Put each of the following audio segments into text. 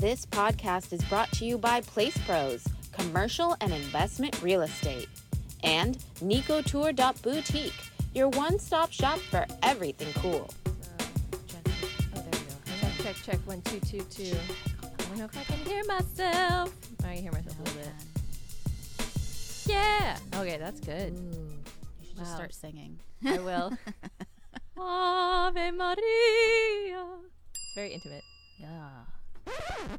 This podcast is brought to you by Place Pros, commercial and investment real estate, and NicoTour.boutique, your one-stop shop for everything cool. Check. 1, 2, 2, 2. I don't know if I can hear myself. I can hear myself a little bit. Yeah. Okay, that's good. Ooh, you should just start singing. I will. Ave Maria. It's very intimate. Yeah.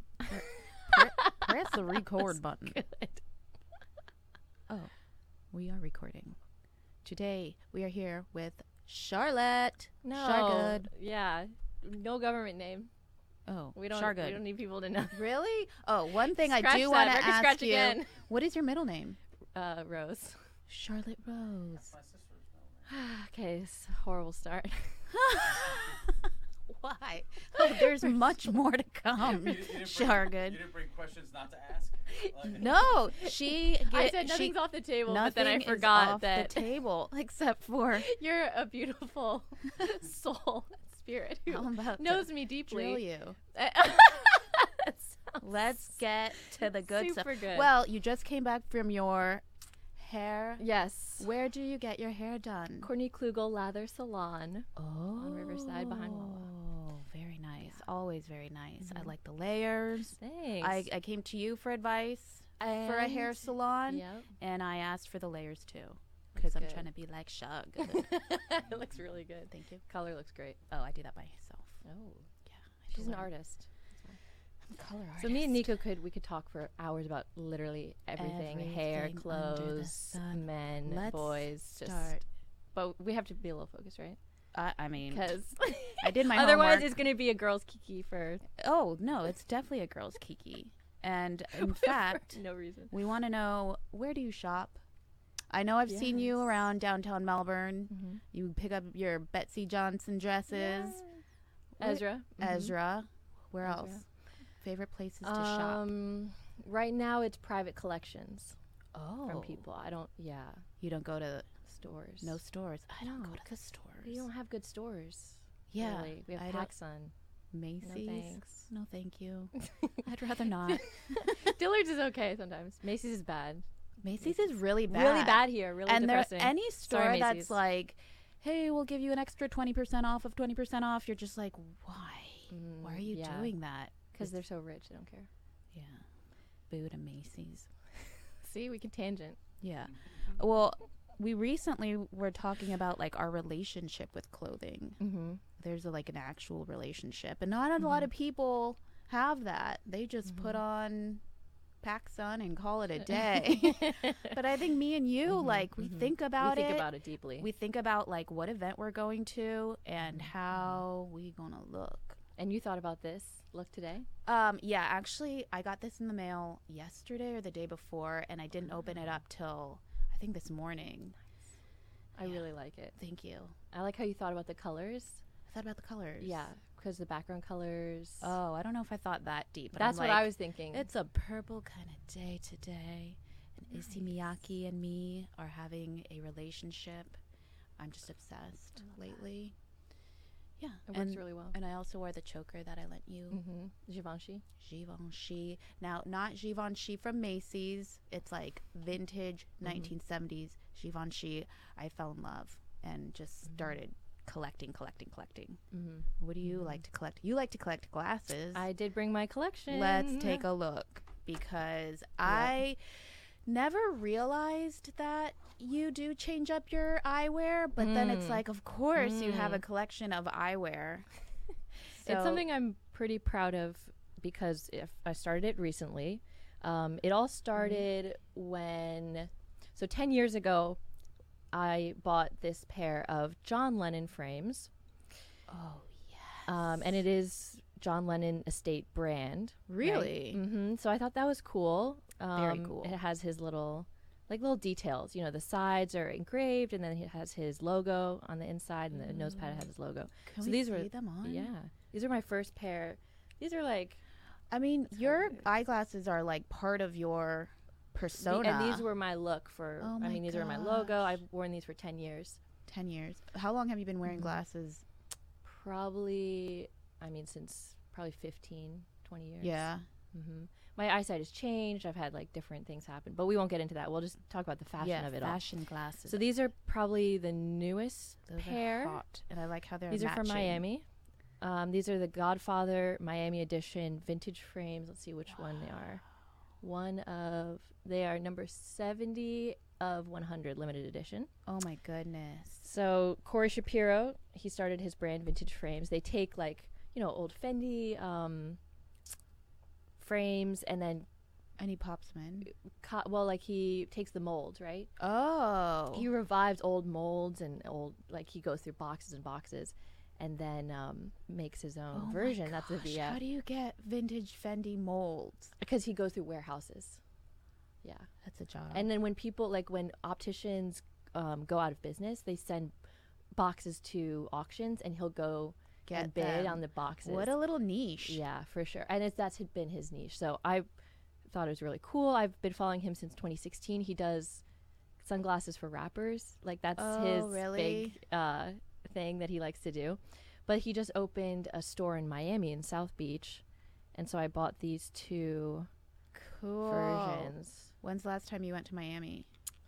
Press the record button. Good. Oh, we are recording. Today we are here with Charlotte. No. Chargood. Yeah. No government name. Oh, We don't need people to know. Really? Oh, one thing I Scratch do that. want to Record ask scratch you. again. What is your middle name? Rose. Charlotte Rose. Okay, it's a horrible start. Why? Oh, there's much more to come. Chargood. You didn't bring questions not to ask? No, I said nothing's off the table, but then I nothing is forgot off that the table except for you're a beautiful soul spirit who I'm about to knows me deeply. drill you. That sounds Let's get to the good stuff. super good. Well, you just came back from your hair. Yes. Where do you get your hair done? Courtney Klugel Lather Salon. Oh, on Riverside behind Wawa. Oh, very nice. Always very nice. I like the layers. Thanks. I came to you for advice for a hair salon, Yep. and I asked for the layers too because I'm good. trying to be like Shug. It looks really good. Thank you. Color looks great. Oh, I do that by myself. Oh. Yeah, I She's do an learn. artist. I'm a color artist. So me and Nico we could talk for hours about literally everything. Hair, Everything under the clothes, sun. men, Let's boys. start. But we have to be a little focused, right? I mean, Because I did my otherwise homework. it's going to be a girl's kiki for Oh, no, it's definitely a girl's kiki. And in fact, no reason. we want to know, where do you shop? I know I've seen you Yes. around downtown Melbourne. Mm-hmm. You pick up your Betsy Johnson dresses. Ezra. Ezra. Where Ezra. else? Favorite places to shop? Right now it's private collections Oh. from people. You don't go to Stores. no stores. I don't No, go to the stores. We don't have good stores. Yeah. Really. We have I don't- PacSun. Macy's. No thanks. No, thank you. I'd rather not. Dillard's is okay sometimes. Macy's is bad. Macy's is really bad. Really bad here. Really And depressing. there's any store Sorry, that's Macy's. like, hey, we'll give you an extra 20% off of 20% off. You're just like, why? Why are you yeah. doing that? Because they're so rich, they don't care. Yeah. Boo to Macy's. See, we can tangent. Yeah. Well, we recently were talking about like our relationship with clothing. Mm-hmm. There's like an actual relationship, and not a lot of people have that. They just put on PacSun and call it a day. But I think me and you, like, we think about we it. think about it deeply. We think about like what event we're going to and how we gonna look. And you thought about this look today? Yeah, actually, I got this in the mail yesterday or the day before, and I didn't open it up till I think this morning. I really like it. Thank you. I like how you thought about the colors. I thought about the colors. Yeah, because the background colors. Oh, I don't know if I thought that deep. But That's I'm what I like, was thinking. It's a purple kind of day today. And Issey Miyake and me are having a relationship. I'm just obsessed lately. Yeah. It works really well. And I also wore the choker that I lent you. Mm-hmm. Givenchy. Givenchy. Now, not Givenchy from Macy's. It's like vintage 1970s Givenchy. I fell in love and just started collecting. Mm-hmm. What do you like to collect? You like to collect glasses. I did bring my collection. Let's take a look, because I never realized that you do change up your eyewear, but then it's like, of course, you have a collection of eyewear. It's something I'm pretty proud of because if I started it recently. It all started when, so 10 years ago, I bought this pair of John Lennon frames. Oh, yes. And it is John Lennon Estate brand. Really? Right? Mm-hmm. So I thought that was cool. Very cool. It has his little details. You know, the sides are engraved, and then it has his logo on the inside, and the nose pad has his logo. Can so we these see were them on? Yeah, these are my first pair. These are like, I mean, your eyeglasses are like part of your persona. and these were my look for. Oh I my mean, these are my logo. I've worn these for 10 years. 10 years. How long have you been wearing glasses? Probably, I mean, since probably 15, 20 years. Yeah. Mm-hmm. My eyesight has changed. I've had like different things happen, but we won't get into that. We'll just talk about the fashion of it all. Fashion glasses. So these are probably the newest Those pair. are hot, and I like how they're These matching. are from Miami. These are the Godfather Miami edition vintage frames. Let's see which one they are. They are number 70 of 100 limited edition. Oh my goodness. So Corey Shapiro, he started his brand Vintage Frames. They take like, old Fendi frames and then He pops them in. he takes the molds, right? Oh. He revives old molds and he goes through boxes and boxes and then makes his own version. My gosh, how do you get vintage Fendi molds? Because he goes through warehouses. Yeah. That's a job. And then when when opticians go out of business, they send boxes to auctions and he'll go and bid on the boxes. What a little niche. Yeah, for sure. And that's been his niche. So I thought it was really cool. I've been following him since 2016. He does sunglasses for rappers. Like that's his big thing that he likes to do. But he just opened a store in Miami in South Beach. And so I bought these two versions. When's the last time you went to Miami?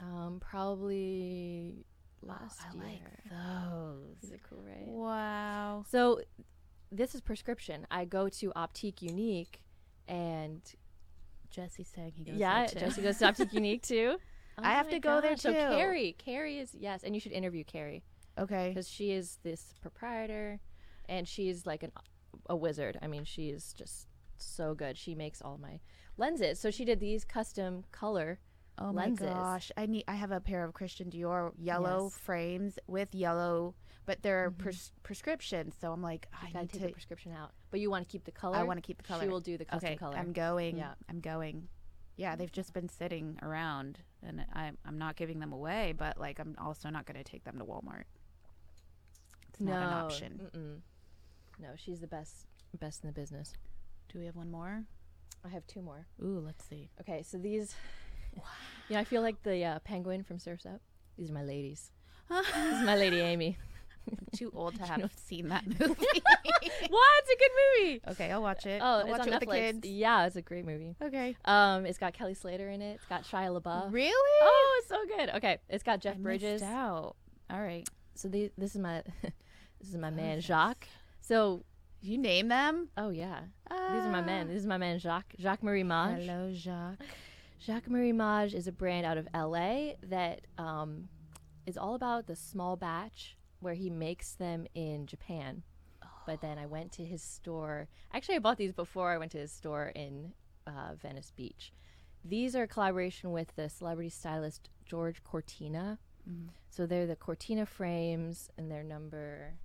Probably last year. I like those. These are cool, right? Wow. So this is prescription. I go to Optique Unique and Jesse's saying he goes yeah, there too. Jesse goes to Optique Unique too. I have to go there gosh. So too. Carrie is, yes, and you should interview Carrie Okay. because she is this proprietor and she's like a wizard. I mean, she is just so good. She makes all my lenses. So she did these custom color lenses. Oh my gosh. I have a pair of Christian Dior yellow frames with yellow, but they're prescriptions. So I'm like, I gotta need take to the prescription out. But you want to keep the color? I want to keep the color. She will do the custom color. I'm going. Yeah. I'm going. Yeah, they've just been sitting around, and I'm not giving them away, but like I'm also not going to take them to Walmart. It's not an option. No, she's the best in the business. Do we have one more? I have two more. Ooh, let's see. Okay, so these, I feel like the penguin from Surf's Up. These are my ladies. This is my lady Amy. I'm too old to have seen that movie. What? It's a good movie. Okay, I'll watch it. Oh, I'll it's watch on it with Netflix. the kids. Yeah, it's a great movie. Okay. It's got Kelly Slater in it. It's got Shia LaBeouf. Really? Oh, it's so good. Okay, it's got Jeff Bridges. Missed out. All right. So this is my man Jacques. So you name them? oh yeah, these are my men. This is my man Jacques Marie Mage. Hello, Jacques. Jacques Marie Mage is a brand out of LA that is all about the small batch where he makes them in Japan. But then I went to his store. Actually, I bought these before I went to his store in Venice Beach. These are a collaboration with the celebrity stylist George Cortina. So they're the Cortina frames, and they're number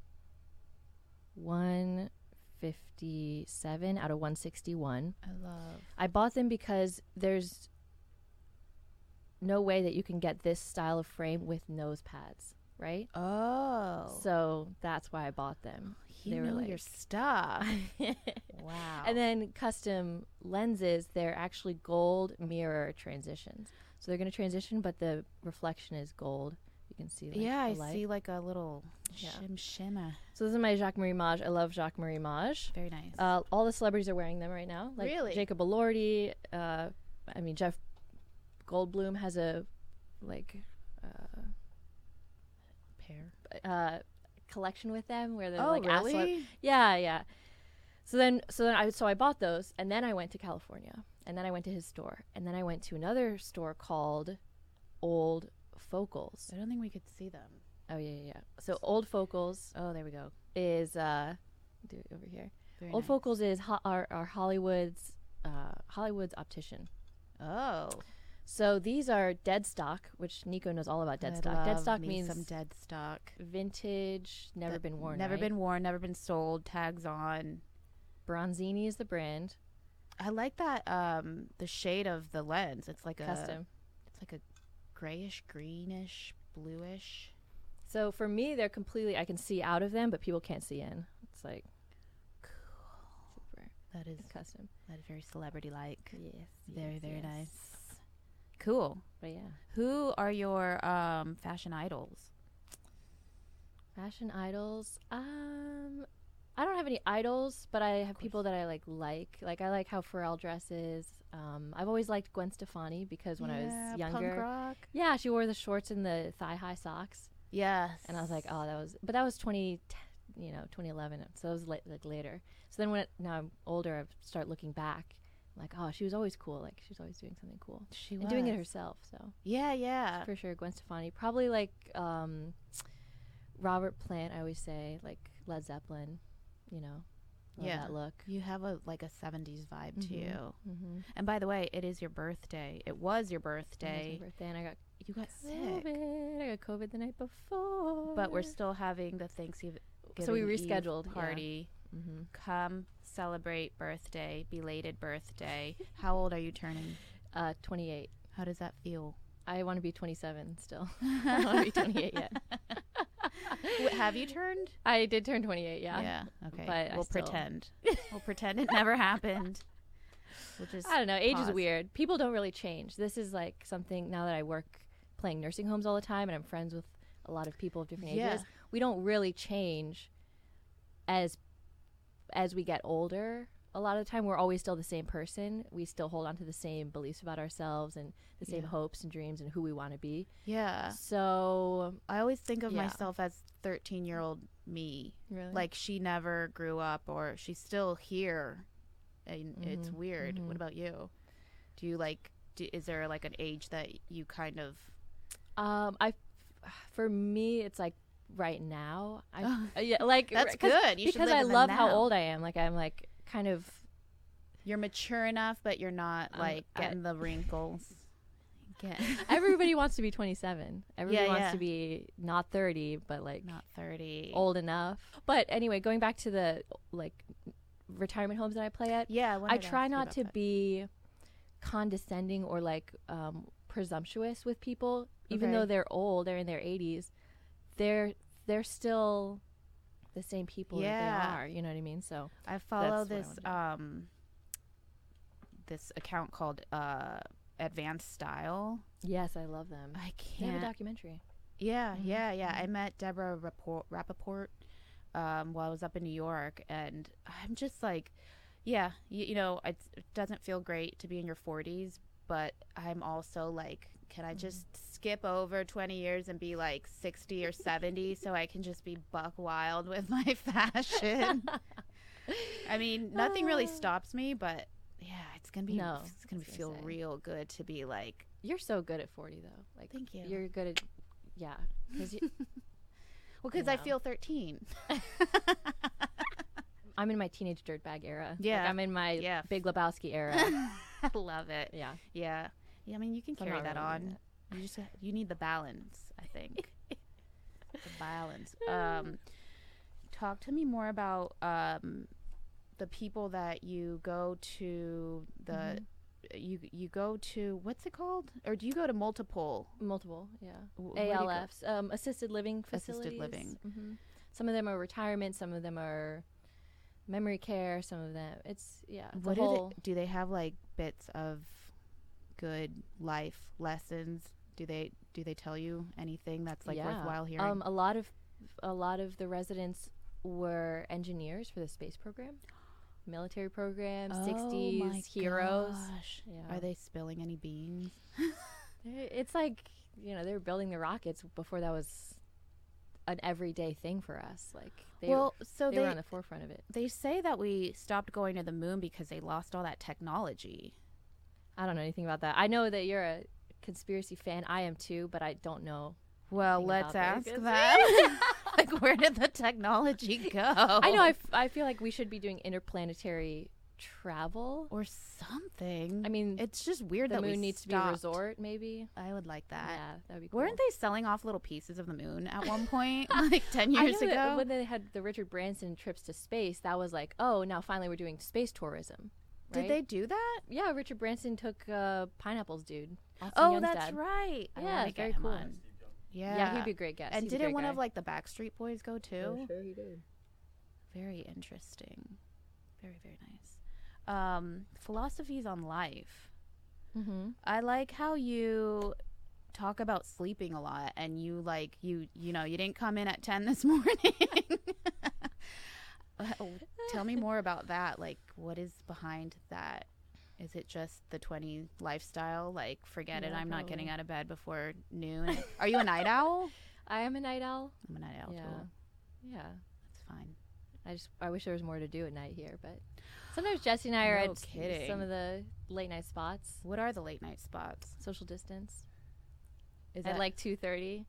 157 out of 161. I bought them because there's no way that you can get this style of frame with nose pads, right? Oh. So that's why I bought them. You know your stuff. Wow. And then custom lenses, they're actually gold mirror transitions. So they're going to transition, but the reflection is gold. You can see yeah, I light. see like a little shimmer. So this is my Jacques Marie Mage. I love Jacques Marie Mage. Very nice. All the celebrities are wearing them right now. Like Really? Jacob Elordi. Jeff Goldblum has a pair. Collection with them where they're really? Yeah. So I bought those, and then I went to California, and then I went to his store, and then I went to another store called Old Focals. I don't think we could see them. Oh yeah. So Old Focals. Oh, there we go. Is do it over here. Very Old nice. Focals is our Hollywood's optician. Oh. So these are dead stock, which Nico knows all about dead stock. Dead stock means some dead stock. vintage, never been worn. Never right? been worn, never been sold, tags on. Bronzini is the brand. I like that the shade of the lens. It's like Custom. It's like a grayish, greenish, bluish. So for me, they're completely, I can see out of them, but people can't see in. It's like super That is custom. That is very celebrity like. Yes. Very nice. Cool. But yeah. Who are your fashion idols? Fashion idols. I don't have any idols, but I have people that I like. Like I like how Pharrell dresses. I've always liked Gwen Stefani because when I was younger, punk rock. yeah, she wore the shorts and the thigh-high socks, Yes. and I was like, oh, that was 2011, so it was like later. So then now I'm older, I start looking back, like, oh, she was always cool. Like she was always doing something cool. She and was doing it herself. So yeah. for sure, Gwen Stefani. Probably like Robert Plant. I always say like Led Zeppelin. You know, love that look. You have a 70s vibe to you. Mm-hmm. And by the way, it is your birthday. It was your birthday. It was my birthday, and I got sick. COVID. I got COVID the night before. But we're still having the Thanksgiving so we Eve rescheduled party. Yeah. Mm-hmm. Come celebrate birthday, belated birthday. How old are you turning? 28. How does that feel? I want to be 27 still. I don't want to be 28 yet. Have you turned? I did turn 28, yeah. Yeah, okay. But we'll pretend. We'll pretend it never happened. We'll just I don't know. Age is pause. weird. People don't really change. This is like something, now that I work playing nursing homes all the time and I'm friends with a lot of people of different ages, we don't really change as we get older. A lot of the time we're always still the same person. We still hold on to the same beliefs about ourselves and the same hopes and dreams and who we want to be. Yeah. So I always think of myself as 13-year-old me. really, Like she never grew up, or she's still here. And it's weird. Mhm. What about you? Do you is there like an age that you kind of for me it's like right now. Yeah, like That's good. You should because live I in the love how now. old I am. Like I'm like kind of You're mature enough, but you're not like getting the wrinkles. everybody wants to be 27. Everybody wants yeah. to be not 30, but like Not 30. old enough. But anyway, going back to the like retirement homes that I play at, Yeah, I try not to be condescending or like presumptuous with people, even though they're old, they're in their 80s. They're still the same people that they are. You know what I mean? So I follow that's this what I this account called Advanced Style. yes, I love them. I They have a can't. documentary. Yeah. I Mhm. met Deborah Rappaport while I was up in New York, and I'm just like, yeah, you know, it doesn't feel great to be in your 40s, but I'm also like, can I just skip over 20 years and be like 60 or 70 so I can just be buck wild with my fashion? I mean, nothing really stops me, but yeah, it's gonna feel real good to be like. You're so good at 40 though. Like Thank you. You're good at because Well, because I feel 13. I'm in my teenage dirtbag era. Yeah. Like I'm in my Big Lebowski era. I love it. Yeah. Yeah. I mean, you can So I'm carry not that really doing on. You need the balance, I think. The balance. Talk to me more about the people that you go to. You go to, what's it called? Or do you go to multiple? Yeah. Where do you go? ALFs, assisted living facilities. Assisted living. Mm-hmm. Some of them are retirement. Some of them are memory care. Some of them, it's What a whole. do they have like bits of good life lessons? Do they tell you anything that's like worthwhile hearing? A lot of the residents were engineers for the space program, military program, 60s heroes. Gosh. Yeah. Are they spilling any beans? It's like, they were building the rockets before that was an everyday thing for us. Like they were on the forefront of it. They say that we stopped going to the moon because they lost all that technology. I don't know anything about that. I know that you're a conspiracy fan. I am too, but I don't know. Well, anything let's about ask this. them. Like, where did the technology go? I know. I feel like we should be doing interplanetary travel or something. I mean, it's just weird the that moon we needs stopped. to be a resort, maybe. I would like that. Yeah, that would be cool. Weren't they selling off little pieces of the moon at one point, like 10 years I know that ago? when they had the Richard Branson trips to space, that was like, oh, now finally we're doing space tourism. Right? Did they do that? Yeah, Richard Branson took Pineapples Dude. Austin Oh, Young's that's dad. right. I Yeah, wanna it's get very him cool. on. Yeah. Yeah, he'd be a great guest. And He's a didn't great one guy. of like the Backstreet Boys go too? Oh, sure he did. Very interesting. Very, very nice. Philosophies on life. Mm-hmm. I like how you talk about sleeping a lot, and you didn't come in at 10 this morning. Tell me more about that. Like, what is behind that? Is it just the 20 lifestyle? Like, forget it. I'm not getting out of bed before noon. Are you a night owl? I am a night owl. I'm a night owl too. Yeah. That's fine. I wish there was more to do at night here, but sometimes Jesse and I are at some of the late night spots. What are the late night spots? Social distance. Is at that like 2:30?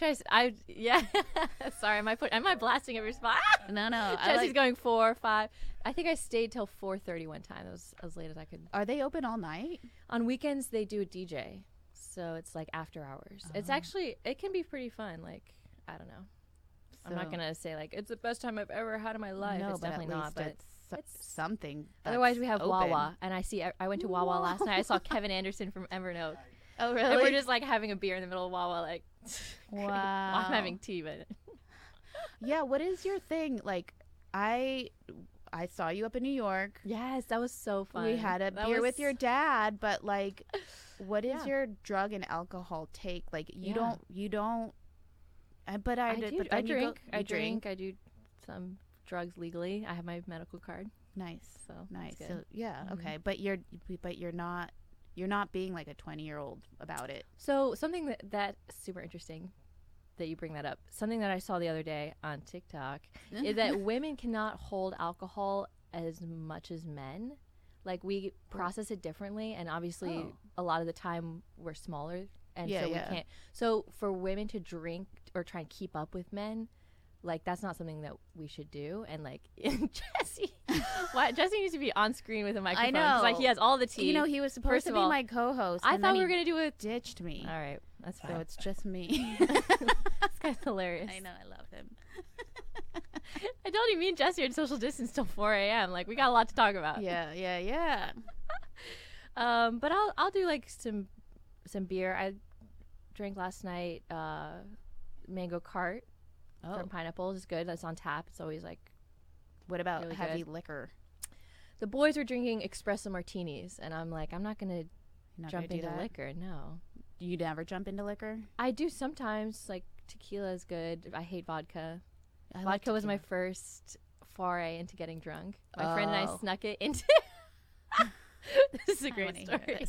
Sorry, am I blasting every spot? No. Jesse's going 4 or 5. I think I stayed till 4:30 one time. That was as late as I could. Are they open all night? On weekends they do a DJ, so it's like after hours. It's actually, it can be pretty fun. Like, I don't know. I'm not gonna say like it's the best time I've ever had in my life. No, it's definitely not. But it's something. Otherwise, we have open. Wawa, and I went to Wawa last night. I saw Kevin Anderson from Evernote. Oh, really? And we're just like having a beer in the middle of Wawa, like. Wow. I'm having tea, but. Yeah. What is your thing? Like, I saw you up in New York. Yes, that was so fun. We had a beer with your dad, but like, what is your drug and alcohol take? Like, you don't. But I drink. I do some drugs legally. I have my medical card. Nice. So nice. good. So yeah, okay. But you're not being like a 20-year-old about it. So something that's super interesting that you bring that up. Something that I saw the other day on TikTok is that women cannot hold alcohol as much as men. Like, we process it differently, and obviously a lot of the time we're smaller, and so we can't. So for women to drink or try and keep up with men, like, that's not something that we should do. And like, Jesse needs to be on screen with a microphone. I know. Like, he has all the tea. You know, he was supposed to be my co-host. I thought we were gonna do it. Ditched me. All right, that's fine. So it's just me. This guy's hilarious. I know. I love him. I told you, me and Jesse are in social distance till 4 a.m. Like, we got a lot to talk about. Yeah. But I'll do like some beer. I drank last night mango cart from Pineapples. It's good. That's on tap. It's always like. What about really heavy good. liquor? The boys were drinking espresso martinis, and I'm like, I'm not gonna jump into liquor. No. You never jump into liquor? I do sometimes. Like, tequila is good. I hate vodka. Vodka was my first foray into getting drunk. My friend and I snuck it into. This is a great story.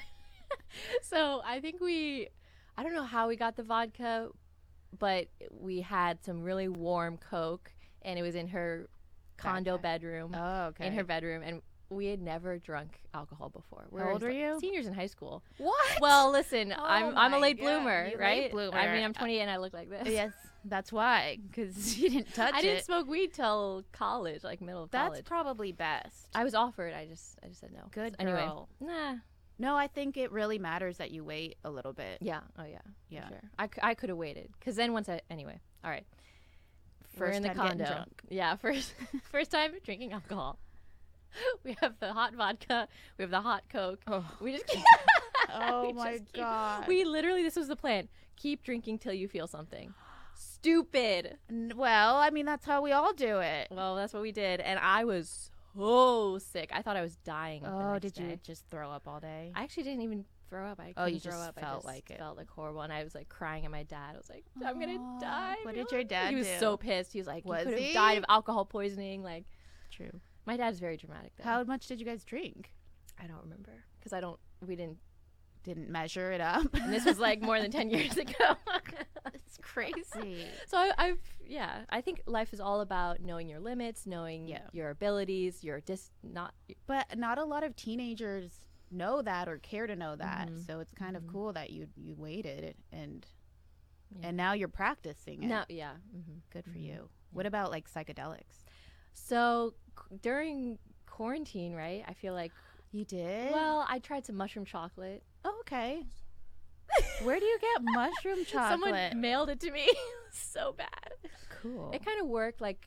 So I think I don't know how we got the vodka, but we had some really warm Coke, and it was in her condo bedroom. Oh, okay. In her bedroom, and we had never drunk alcohol before. How old were you? Seniors in high school. What? Well, listen, Oh I'm a late my bloomer, God. right? Late bloomer. I mean, I'm 28 and I look like this. Yes, that's why. Because you didn't touch it. I didn't smoke weed till college, like middle of college. That's probably best. I was offered. I just said no. Good Anyway, girl. nah. No, I think it really matters that you wait a little bit. Yeah. Oh yeah. Yeah. For sure. I could have waited, because then anyway. All right. We're First in the time getting condo. drunk. Yeah. First time drinking alcohol. We have the hot vodka. We have the hot Coke. Oh. We just. Oh my God. We literally, this was the plan. Keep drinking till you feel something. Stupid. Well, I mean, that's how we all do it. Well, that's what we did, and I was so sick. I thought I was dying. Oh, did day. you just throw up all day? I actually didn't even throw up. I you couldn't throw just up. felt I just like it. felt like horrible, and I was like crying at my dad. I was like, I'm gonna die. What did your dad He was do? so pissed. He was like, Was you could have he? died of alcohol poisoning. Like, True. my dad's very dramatic though. How much did you guys drink? I don't remember, because we didn't. Didn't measure it up. And this was like more than 10 years ago. It's crazy. So I think life is all about knowing your limits, knowing your abilities, But not a lot of teenagers know that or care to know that. Mm-hmm. So it's kind of cool that you waited and now you're practicing it. No, yeah. Mm-hmm. Good for you. What about like psychedelics? So during quarantine, right? I feel like. You did? Well, I tried some mushroom chocolate. Oh, okay. Where do you get mushroom chocolate? Someone mailed it to me. So bad. Cool. It kind of worked. Like,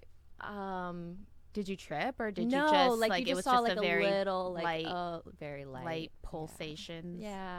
did you trip or did no, you just like you it just was saw just like a very little, like light, very light pulsations? Yeah.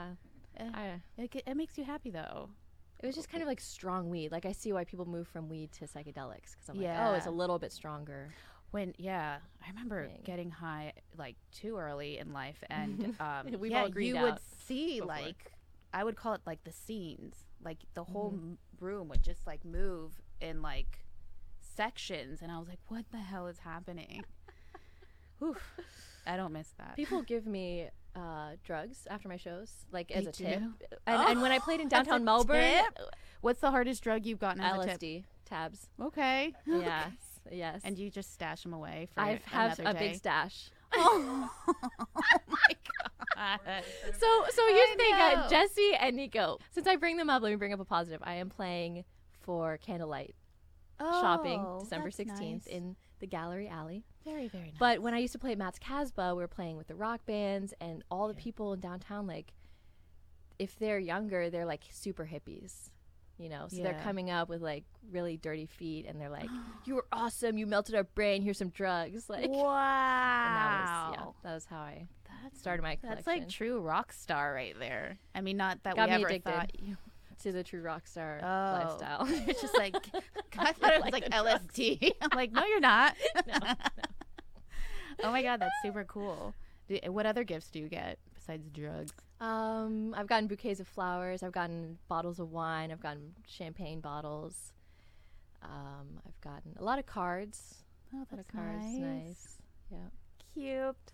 It makes you happy though. It was just kind of like strong weed. Like, I see why people move from weed to psychedelics, because I'm like, Yeah. oh, it's a little bit stronger. I remember getting high like too early in life, and We've all agreed you out would see before. like, I would call it like the scenes, like the whole room would just like move in like sections, and I was like, what the hell is happening? Oof, I don't miss that. People give me drugs after my shows, like as They a tip. do? And when I played in downtown As a Melbourne, tip? What's the hardest drug you've gotten as a tip? LSD tabs. Okay. Yes, yes. And you just stash them away for I have another a day. big stash. Oh my god. So here's I the thing, know. Jesse and Nico. Since I bring them up, let me bring up a positive. I am playing for Candlelight shopping December 16th nice. in the Gallery Alley. Very, very nice. But when I used to play at Matt's Casbah, we were playing with the rock bands, and all the people in downtown, like, if they're younger, they're like super hippies, you know? So they're Yeah. coming up with like really dirty feet, and they're like, "You were awesome! You melted our brain. Here's some drugs." Like, wow. and that was how I That's started my collection. That's like true rock star right there. I mean, not that Got we me ever addicted. thought you. to the true rock star Oh. lifestyle. It's just like I thought it was like LSD. I'm like, no, you're not. No. Oh my god, that's super cool. What other gifts do you get besides drugs? I've gotten bouquets of flowers. I've gotten bottles of wine. I've gotten champagne bottles. I've gotten a lot of cards. Oh, A lot that's of cards. Nice. Yeah. Cute.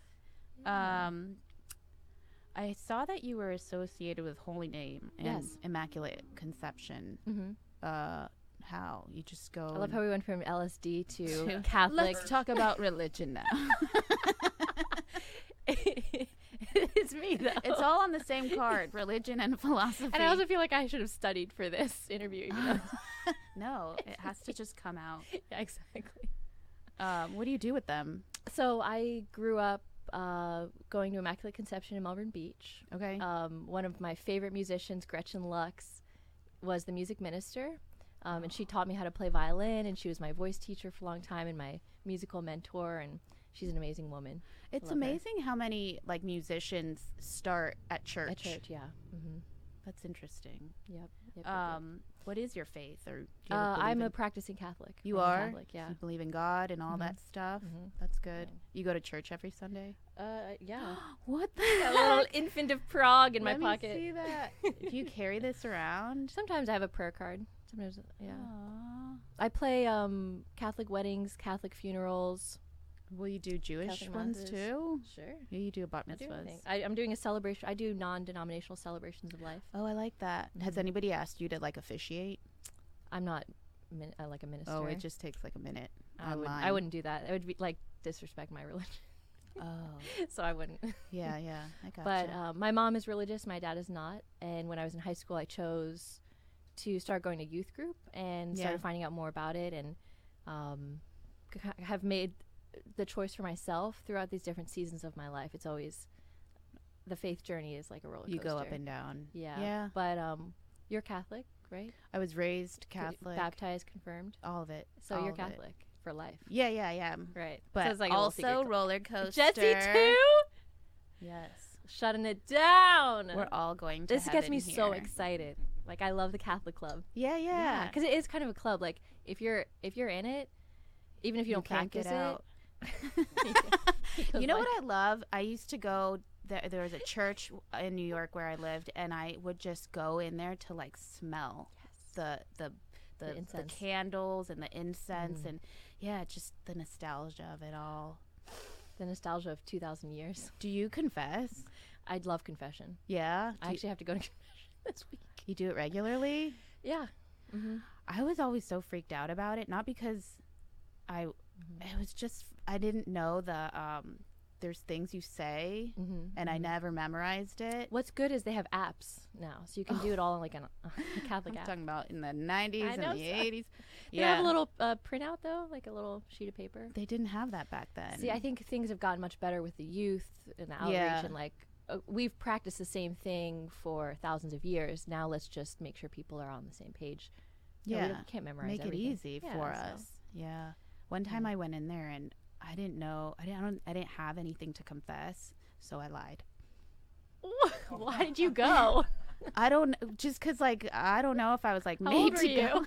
I saw that you were associated with Holy Name and Yes. Immaculate Conception. Mm-hmm. How you just go? I love how we went from LSD to to- Catholic. Let's talk about religion now. It's me though. It's all on the same card: religion and philosophy. And I also feel like I should have studied for this interview. You know? No, it has to just come out. Yeah, exactly. What do you do with them? So I grew up going to Immaculate Conception in Melbourne Beach. Okay. One of my favorite musicians, Gretchen Lux, was the music minister. And she taught me how to play violin, and she was my voice teacher for a long time and my musical mentor, and she's an amazing woman. It's love her. amazing how many like musicians start at church. At church, yeah. Mm-hmm. That's interesting. Yep. What is your faith, or do you ever I'm believe a in- practicing Catholic. You I'm a are? Catholic, yeah. You believe in God and all Mhm. that stuff. Mhm. That's good. Yeah. You go to church every Sunday. Yeah. What the A little infant of Prague in my Let me pocket. see that. Do you carry this around? Sometimes I have a prayer card. Sometimes, yeah. Aw. I play Catholic weddings, Catholic funerals. Will you do Jewish Catholic ones masses. too? Sure. Yeah, you do bat I do mitzvahs. everything. I'm doing a celebration. I do non-denominational celebrations of life. Oh, I like that. Has Mhm. anybody asked you to like officiate? I'm not like a minister. Oh, it just takes like a minute. I online. wouldn't do that. It would be like disrespect my religion. Oh, So I wouldn't. yeah, yeah. I got But my mom is religious. My dad is not. And when I was in high school, I chose to start going to youth group and started Yeah. finding out more about it, and have made the choice for myself throughout these different seasons of my life. It's always the faith journey is like a roller coaster. you go up and down. yeah. Yeah. But you're Catholic, right? I was raised Catholic. Baptized, confirmed. All of it. So all you're of it. Also for life, Yeah, yeah, yeah. right? But so it's like a little secret also club. roller coaster. Jesse too. Yes. Shutting it down. We're all going to This gets heaven me so here. excited. Like I love the Catholic Club. Yeah, yeah. Because it is kind of a club. Like if you're in it, even if you don't can't practice get out. it. You know what I love? I used to go. There was a church in New York where I lived, and I would just go in there to like smell the incense. candles and the incense, and yeah, just the nostalgia of it all. The nostalgia of 2,000 years. Do you confess? I'd love confession. Yeah. I actually have to go to confession this week. You do it regularly? Yeah. Mm-hmm. I was always so freaked out about it, not because it was just I didn't know the there's things you say, and I never memorized it. What's good is they have apps now, so you can do it all in like a Catholic I'm app. talking about in the 90s I know, and the so- 80s. They have a little printout though, like a little sheet of paper. They didn't have that back then. See, I think things have gotten much better with the youth and the outreach, Yeah. and like we've practiced the same thing for thousands of years. Now let's just make sure people are on the same page. No, we can't memorize. Make everything. it easy Yeah, for so- us. Yeah. One time I went in there and I didn't know. I didn't have anything to confess, so I lied. Why did you go? I don't just because like I don't know if I was like How made old were to you? go.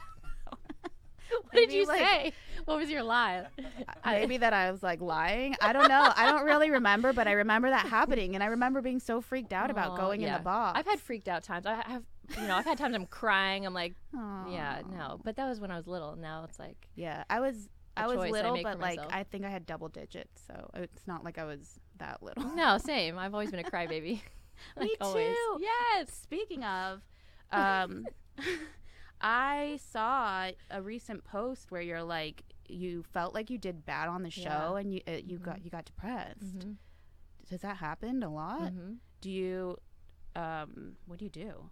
What did Maybe, you like- say? What was your lie? Maybe that I was like lying. I don't know. I don't really remember, but I remember that happening, and I remember being so freaked out about Aw, going in yeah. the box. I've had freaked out times. I have I've had times I'm crying. I'm like, Aw. yeah, no. But that was when I was little. Now it's like, Yeah, I was choice I little, make but for like myself. I think I had double digits, so it's not like I was that little. no, same. I've always been a crybaby. Me always. too. Yes. Speaking of, I saw a recent post where you're like you felt like you did bad on the show and you got depressed. Mm-hmm. Does that happen a lot? Mm-hmm. Do you what do you do?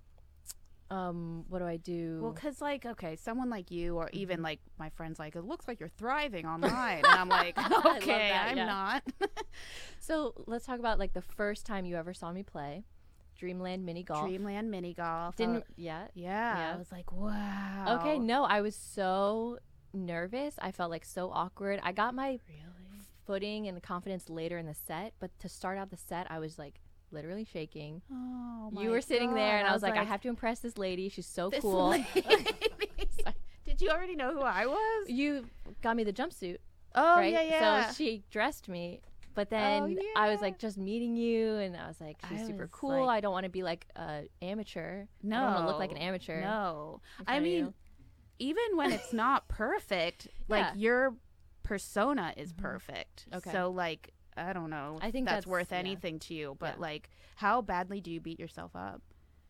What do I do? Well, because, like, okay, someone like you or even, like, my friends, like, it looks like you're thriving online. And I'm like, okay, that, I'm yeah. not. So let's talk about, like, the first time you ever saw me play Dreamland Mini Golf. Dreamland Mini Golf. Didn't yet. Yeah. I was like, wow. Okay, no, I was so nervous. I felt, like, so awkward. I got my Really? footing and the confidence later in the set, but to start out the set, I was, like, literally shaking. Oh, my You were sitting there, God. and I was like, I have to impress this lady. She's so this cool. lady. Did you already know who I was? You got me the jumpsuit, Oh, right? yeah. So she dressed me, but then I was like just meeting you, and I was like, she's I super was cool. like- I don't want to be like an amateur. No. I don't want to look like an amateur. No. in I front of mean, you. even when it's not perfect, like, Yeah. your persona is perfect. Okay. So, like, I don't know I think that's that's- worth yeah. anything to you, but, Yeah. like, how badly do you beat yourself up?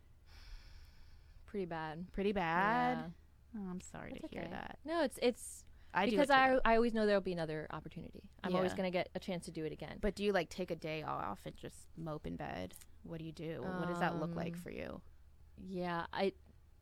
Pretty bad. Pretty bad? Yeah. Oh, I'm sorry That's to hear okay. that. No, it's I do because it too, though. I always know there'll be another opportunity. I'm always Yeah. gonna get a chance to do it again. But do you, like, take a day off and just mope in bed? What do you do? What does that look like for you? Yeah, I'm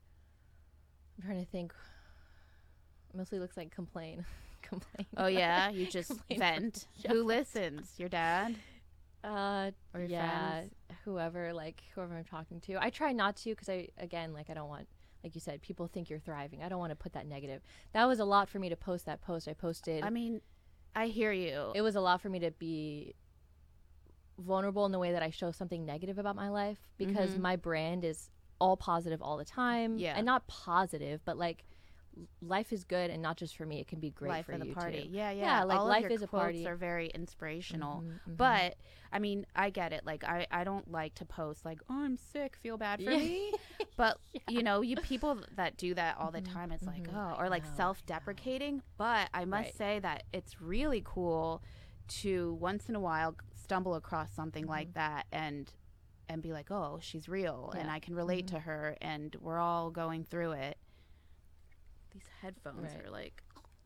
trying to think. Mostly looks like complain. Oh, yeah? You just Complain vent? Yeah. Who listens? Your dad? Or your yeah, friends? whoever I'm talking to. I try not to because I don't want, like you said, people think you're thriving. I don't want to put that negative. That was a lot for me to post that post. I posted. I mean, I hear you. It was a lot for me to be vulnerable in the way that I show something negative about my life because my brand is all positive all the time. Yeah. And not positive, but like life is good, and not just for me. It can be great life for of the you party. too. Yeah, Yeah, like all of life your is a quotes party. are very inspirational. Mhm, mhm. But I mean, I get it. Like, I don't like to post like, oh, I'm sick, feel bad for Yeah. me. But you know, you people that do that all the time, it's like, oh, or like know, I self-deprecating. But I must Right. say that it's really cool to once in a while stumble across something like that and be like, oh, she's real, and Yeah. I can relate to her, and we're all going through it. These headphones Right. are like,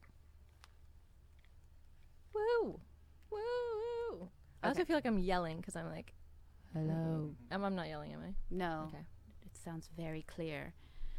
Woo, woo. I also feel like I'm yelling because I'm like, hello. I'm not yelling, am I? no, Okay. it sounds very clear.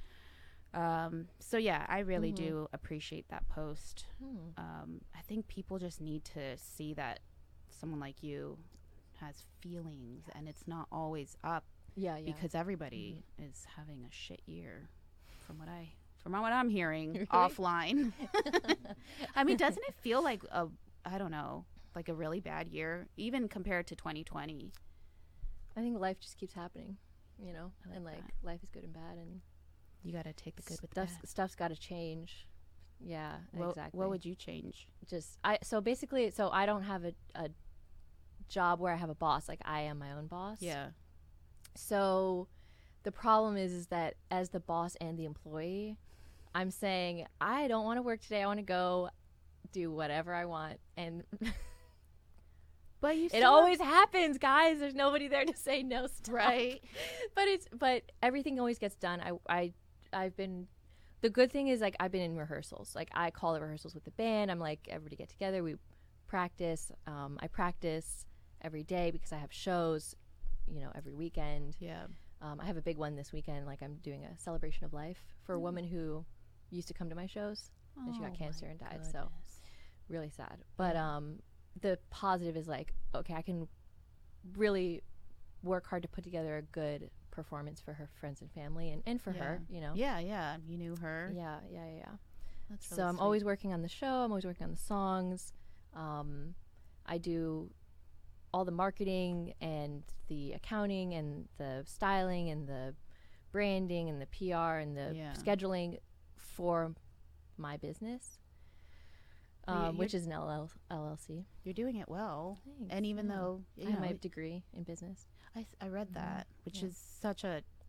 So yeah, I really do appreciate that post. I think people just need to see that someone like you has feelings, and it's not always up Yeah. because everybody is having a shit year, from what I'm hearing Really? offline. I mean, doesn't it feel like I don't know, like a really bad year, even compared to 2020? I think life just keeps happening, you know, I like and like that. life is good and bad, and You got to take the good with the bad. stuff's got to change. Yeah, exactly. What would you change? So basically, I don't have a job where I have a boss. Like, I am my own boss. Yeah. So the problem is that as the boss and the employee, I'm saying, I don't want to work today. I want to go do whatever I want. And But you it always happens, guys. There's nobody there to say no, stop. right. But everything always gets done. I've been, the good thing is, like, I've been in rehearsals. Like, I call the rehearsals with the band. I'm like, everybody get together. We practice. I practice every day because I have shows, you know, every weekend. Yeah. I have a big one this weekend. Like, I'm doing a celebration of life for a woman who used to come to my shows, and she got cancer and died. So really sad. But the positive is, like, okay, I can really work hard to put together a good performance for her friends and family, and for her, you know. Yeah. You knew her. Yeah. That's So really I'm sweet. always working on the show. I'm always working on the songs. I do all the marketing and the accounting and the styling and the branding and the PR and the Yeah. scheduling for my business, which is an LLC. You're doing it well. Thanks, And even yeah. though, you I have know, my degree in business. I read that, which Yeah. is such a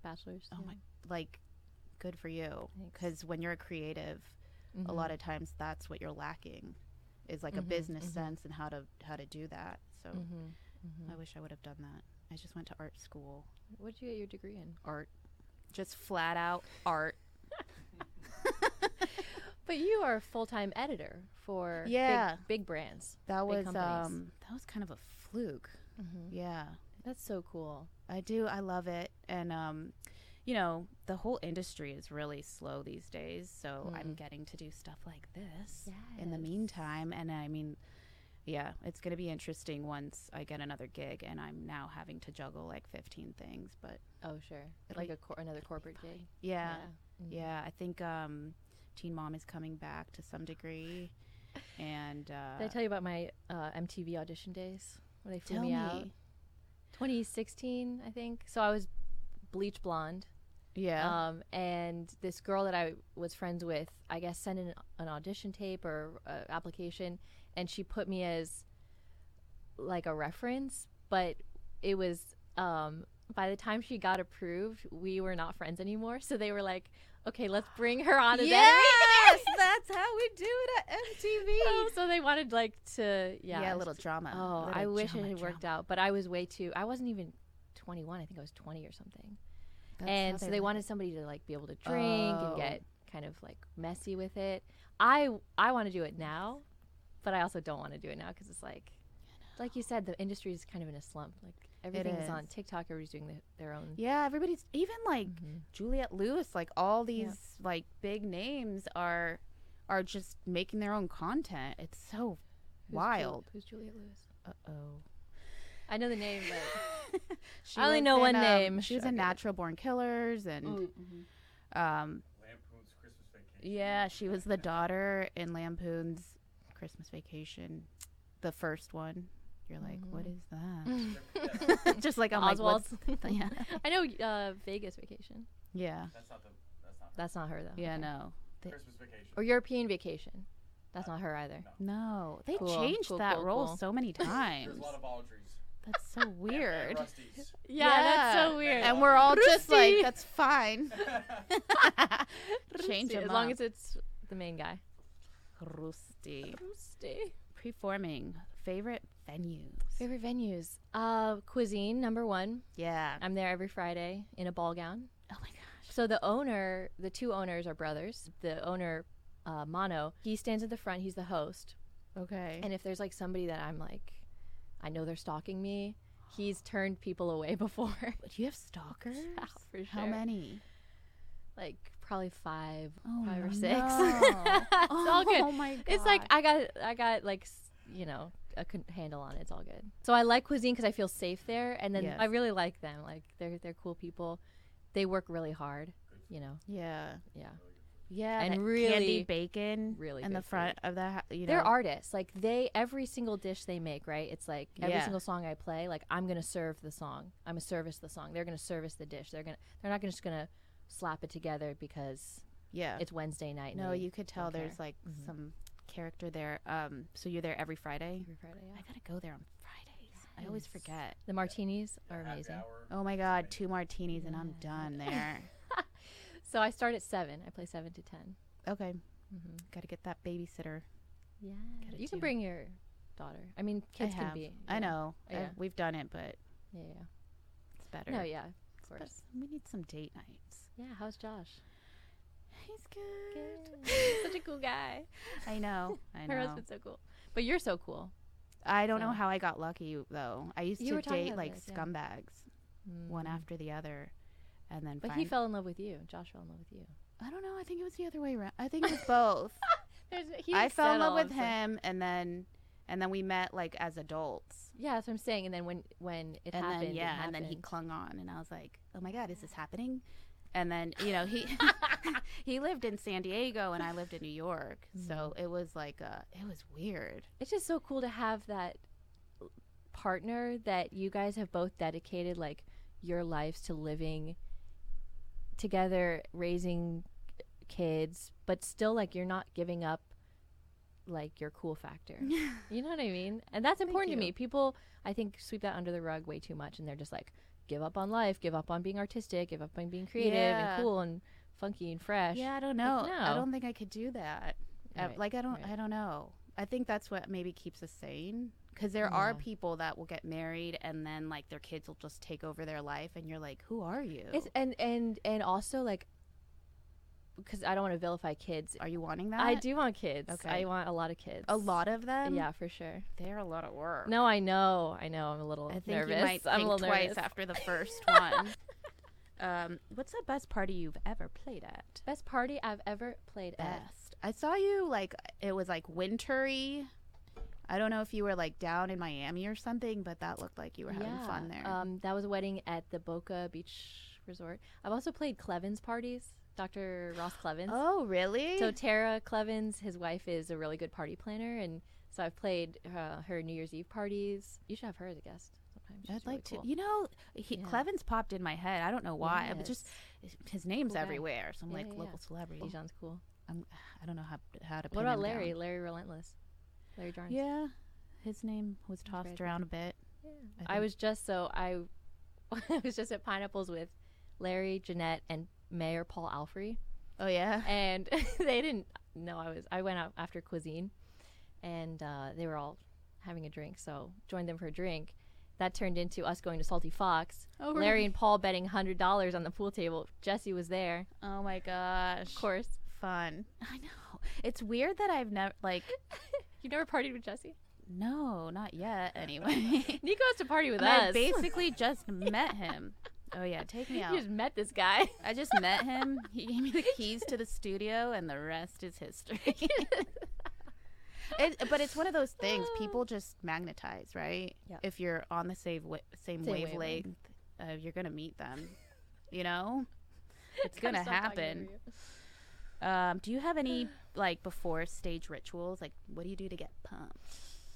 bachelor's. Oh my, like, good for you. Thanks. Because when you're a creative, a lot of times that's what you're lacking, is like a business sense and how to do that. So I wish I would have done that. I just went to art school. What did you get your degree in? Art, just flat out art. But you are a full-time editor for big brands. That big was companies. that was kind of a fluke. Yeah, That's so cool. I do. I love it. And you know, the whole industry is really slow these days. So I'm getting to do stuff like this in the meantime. And I mean, yeah, it's going to be interesting once I get another gig and I'm now having to juggle like 15 things. But Oh, sure. Like another corporate gig. yeah. I think Teen Mom is coming back to some degree. And Did I tell you about my MTV audition days when they flew tell me me. out? 2016, I think. So I was bleach blonde. Yeah. And this girl that I was friends with, I guess, sent in an audition tape or application, and she put me as like a reference. But it was by the time she got approved, we were not friends anymore. So they were like, "Okay, let's bring her on as yes, that's how we do it at MTV. Oh, so they wanted like to Yeah, a little drama. Oh, Little I wish it drama, had worked drama. out, but I was way too. I wasn't even 21. I think I was 20 or something. That's And how so they they like wanted somebody to like be able to drink Oh. and get kind of like messy with it. I want to do it now, but I also don't want to do it now because it's like you said, the industry is kind of in a slump. Like everything is on is. TikTok. Everybody's doing their own. Yeah, everybody's even like Juliette Lewis, like all these like big names are just making their own content. It's so wild. Who's Juliette Lewis? Uh-oh. I know the name, but She I only was know in, one name. She was in Okay. Natural Born Killers and Lampoon's Christmas Vacation. yeah, she was the daughter in Lampoon's Christmas Vacation, the first one. You're like, what is that? Just like I'm Oswald's. like, what's yeah, I know Vegas Vacation. yeah, That's not her though. yeah. Okay. No, Christmas Vacation. Or European Vacation. That's not her either. no, they Cool, changed cool, that cool, role cool. so many times. There's a lot of Audreys. That's so weird. And Rusty's. Yeah, that's so weird. And we're all just like, Rusty. that's fine. Change See, them as long as it's the main guy. Rusty. Rusty. Preforming favorite venues. Favorite venues. Cuisine, number one. Yeah. I'm there every Friday in a ball gown. Oh my gosh. So the two owners are brothers. The owner, Mono, he stands at the front. He's the host. Okay. And if there's like somebody that I'm like, I know they're stalking me, he's turned people away before. But you have stalkers? Yeah, for sure. How many? Like probably five Oh, or six. no. It's all good. Oh my god. It's like I got like a handle on it. It's all good. So I like cuisine because I feel safe there, and then Yes. I really like them. Like they're cool people. They work really hard. You know. Yeah. Yeah. Yeah. And that really- candy bacon really in the good front of the you know. They're artists. Like every single dish they make, right? It's like every Yeah. single song I play, like I'm gonna serve the song. I'm gonna service the song. They're gonna service the dish. They're not just gonna slap it together because Yeah. it's Wednesday night. and No, they you could tell don't there's care. like some character there. So you're there every Friday? Every Friday. Yeah. I gotta go there on Fridays. I always forget. The martinis are Happy amazing. hour. Oh my god, 2 martinis and I'm done there. So I start at 7. I play 7 to 10. Okay. Gotta get that babysitter. Yeah. Gotta You can do. bring your daughter. I mean, kids I can have. be. I know. Yeah. We've done it, but Yeah. it's better. No, yeah. Of But course. we need some date nights. Yeah. How's Josh? He's good. Such a cool guy. I know. I Her know. husband's so cool. But you're so cool. I don't know So- how I got lucky though. I used You to were talking date about like this, yeah. scumbags, one after the other, and then. But he fell in love with you. Josh fell in love with you. I don't know. I think it was the other way around. I think it was both. He I didn't fell in love settle, with I'm saying. him, and then we met like as adults. Yeah, that's what I'm saying. And then when it And happened, then it yeah, and then he happened. clung on, and I was like, "Oh my god, is this happening?" And then he he lived in San Diego, and I lived in New York, so it was like it was weird. It's just so cool to have that partner that you guys have both dedicated like your lives to living together, raising kids, but still like you're not giving up like your cool factor. You know what I mean? And that's important to you. me. People I think sweep that under the rug way too much, and they're just like, give up on life, give up on being artistic, give up on being creative Yeah. and cool and funky and fresh. Yeah, I don't know. Like, I no. don't think I could do that. Right, Like, I don't right. know. I think that's what maybe keeps us sane. Because there are Yeah. people that will get married and then, like, their kids will just take over their life. And you're like, who are you? It's, and also, like, because I don't want to vilify kids. Are you wanting that? I do want kids. Okay. I want a lot of kids. A lot of them? Yeah, for sure. They're a lot of work. No, I know. I'm a little I think nervous. you might I'm a think little twice nervous. after the first one. What's the best party you've ever played at? Best party I've ever played at. Best. I saw you, like, it was, like, wintry. I don't know if you were, like, down in Miami or something, but that looked like you were having fun there. That was a wedding at the Boca Beach Resort. I've also played Clevens parties. Dr. Ross Clevens. Oh, really? So Tara Clevens, his wife, is a really good party planner, and so I've played her New Year's Eve parties. You should have her as a guest sometime. She's I'd really like to. cool. You know, Yeah. Clevens popped in my head. I don't know why, but just his name's Cool guy. everywhere. So I'm Yeah, like, yeah, local yeah. celebrity. Dijon's cool. I don't know how to. What pin about him Larry? down. Larry Relentless. Larry Jarnes. Yeah, his name was tossed very around a bit. Yeah. I I was just I was just at Pineapples with Larry, Jeanette, and Mayor Paul Alfrey. Oh yeah. And they didn't know I went out after cuisine, and they were all having a drink, so joined them for a drink. That turned into us going to Salty Fox. Oh, Larry really? and Paul betting $100 on the pool table. Jesse was there, Oh my gosh. of course. Fun. I know. It's weird that I've never You never partied with Jesse? No, not yet. Anyway. Nico has to party with And I us. basically just met him. Oh yeah, take me out. You just met this guy. I just met him. He gave me the keys to the studio, and the rest is history. But it's one of those things. People just magnetize, right? Yeah. If you're on the same wavelength, you're gonna meet them. You know, it's gonna happen. Do you have any like before stage rituals? Like, what do you do to get pumped?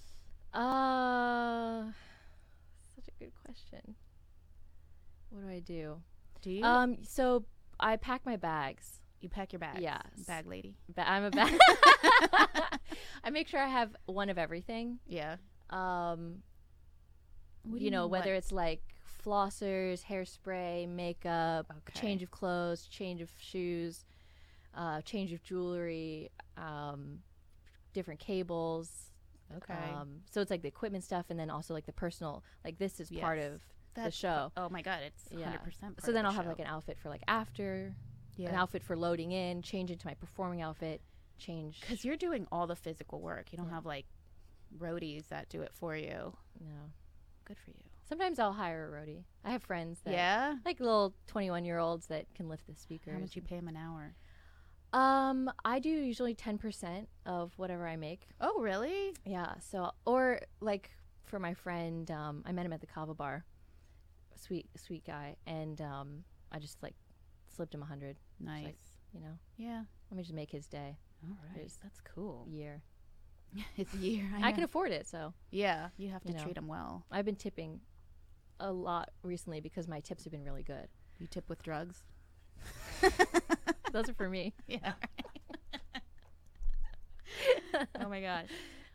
Such a good question. What do I do? Do you? So I pack my bags. You pack your bags. Yes. Bag lady. I'm a bag. I make sure I have one of everything. Yeah. What do you know, mean, whether what? it's like flossers, hairspray, makeup, Okay. change of clothes, change of shoes, change of jewelry, different cables. Okay. So it's like the equipment stuff, and then also like the personal. Like this is part Yes. of the show. Oh my god, it's 100%. Yeah. Part So then of I'll the have like show. an outfit for like after, Yeah. an outfit for loading in, change into my performing outfit, change. Because you're doing all the physical work. You don't Yeah. have like roadies that do it for you. No. Good for you. Sometimes I'll hire a roadie. I have friends that Yeah. like little 21-year-olds that can lift the speakers. How much you pay them an hour? I do usually 10% of whatever I make. Oh, really? Yeah. So, or like for my friend, I met him at the Kava bar. Sweet guy, and I just like slipped him 100. Nice. Like, you know, Yeah. let me just make his day, All right. His That's cool. year. It's a year. I can afford it, so Yeah. You have to You know. treat them well. I've been tipping a lot recently because my tips have been really good. You tip with drugs. Those are for me. Yeah. Oh my gosh.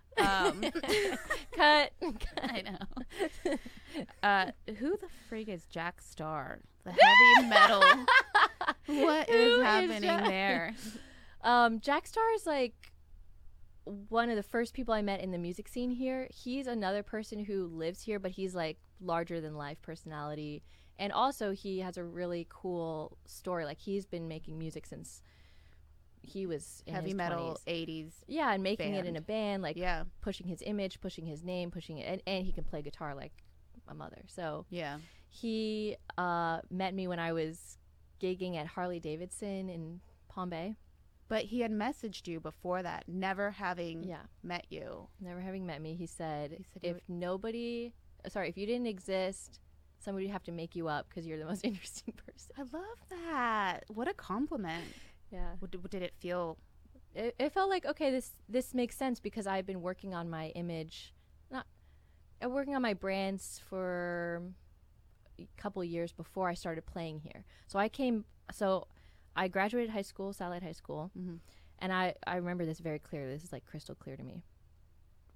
Cut. I know. Who the frig is Jack Starr? The heavy metal. What Who is is happening Jack? there? Jack Starr is like one of the first people I met in the music scene here. He's another person who lives here, but he's like larger than life personality. And also he has a really cool story. Like he's been making music since he was in Heavy his metal 20s. 80s. Yeah, and making it in band. a band, like Yeah. pushing his image, pushing his name, pushing it, and he can play guitar like my mother. So Yeah. he met me when I was gigging at Harley Davidson in Palm Bay. But he had messaged you before that, never having Yeah. met you. Never having met me, he said He said you if you didn't exist, somebody would have to make you up because you're the most interesting person. I love that. What a compliment. Yeah. Did it feel? It felt like, okay, this makes sense because I've been working on my image, working on my brands for a couple of years before I started playing here. So I graduated high school, Satellite High School, Mhm. and I remember this very clearly. This is like crystal clear to me.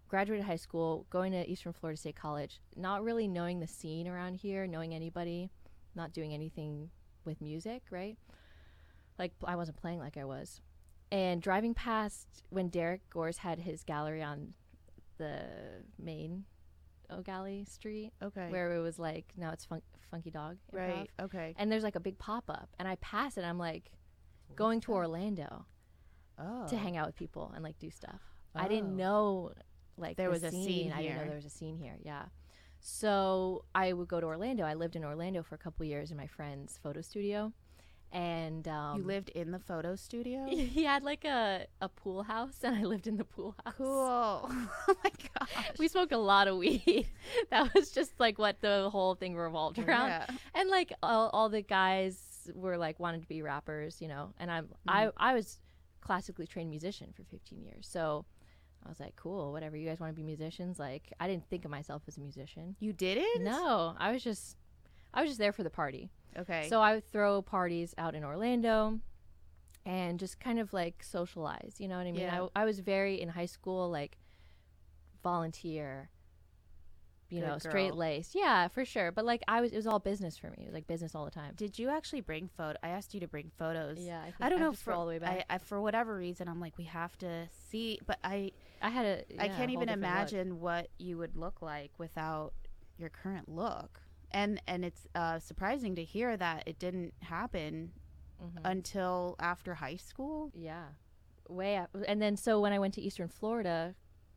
graduated high school, going to Eastern Florida State College, not really knowing the scene around here, knowing anybody, not doing anything with music, right? Like, I wasn't playing like I was. And driving past when Derek Gores had his gallery on the main O'Galley Street, Okay. where it was like, now it's Funky Dog Improv. Right. Okay. And there's like a big pop-up, and I pass it, and I'm like going to Orlando Oh. to hang out with people and like do stuff. I didn't Oh. know like There the was a scene I didn't know here. there was a scene here. Yeah. So I would go to Orlando. I lived in Orlando for a couple years in my friend's photo studio, and You lived in the photo studio? he had like a pool house, and I lived in the pool house. Cool. Oh my gosh. We smoked a lot of weed. That was just like what the whole thing revolved around. Yeah. And like all the guys were like wanted to be rappers, you know. And I was classically trained musician for 15 years. So I was like, cool, whatever. You guys want to be musicians? Like, I didn't think of myself as a musician. You didn't? No, I was just there for the party. Okay. So I would throw parties out in Orlando and just kind of like socialize, you know what I mean? Yeah. I was very, in high school, like volunteer, you Good know, girl. straight laced. Yeah, for sure. But like it was all business for me. It was like business all the time. Did you actually bring I asked you to bring photos. Yeah, I think I don't I know have to scroll all the way back. I for whatever reason I'm like we have to see, but I had a I yeah, can't a whole even different look. imagine what you would look like without your current look. And it's surprising to hear that it didn't happen Mhm. until after high school. Yeah, way up. And then so when I went to Eastern Florida,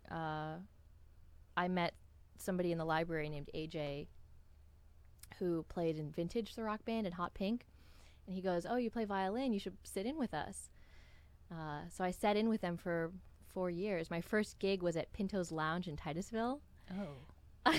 I met somebody in the library named AJ, who played in Vintage, the rock band, and Hot Pink. And he goes, "Oh, you play violin? You should sit in with us." So I sat in with them for 4 years. My first gig was at Pinto's Lounge in Titusville. Oh.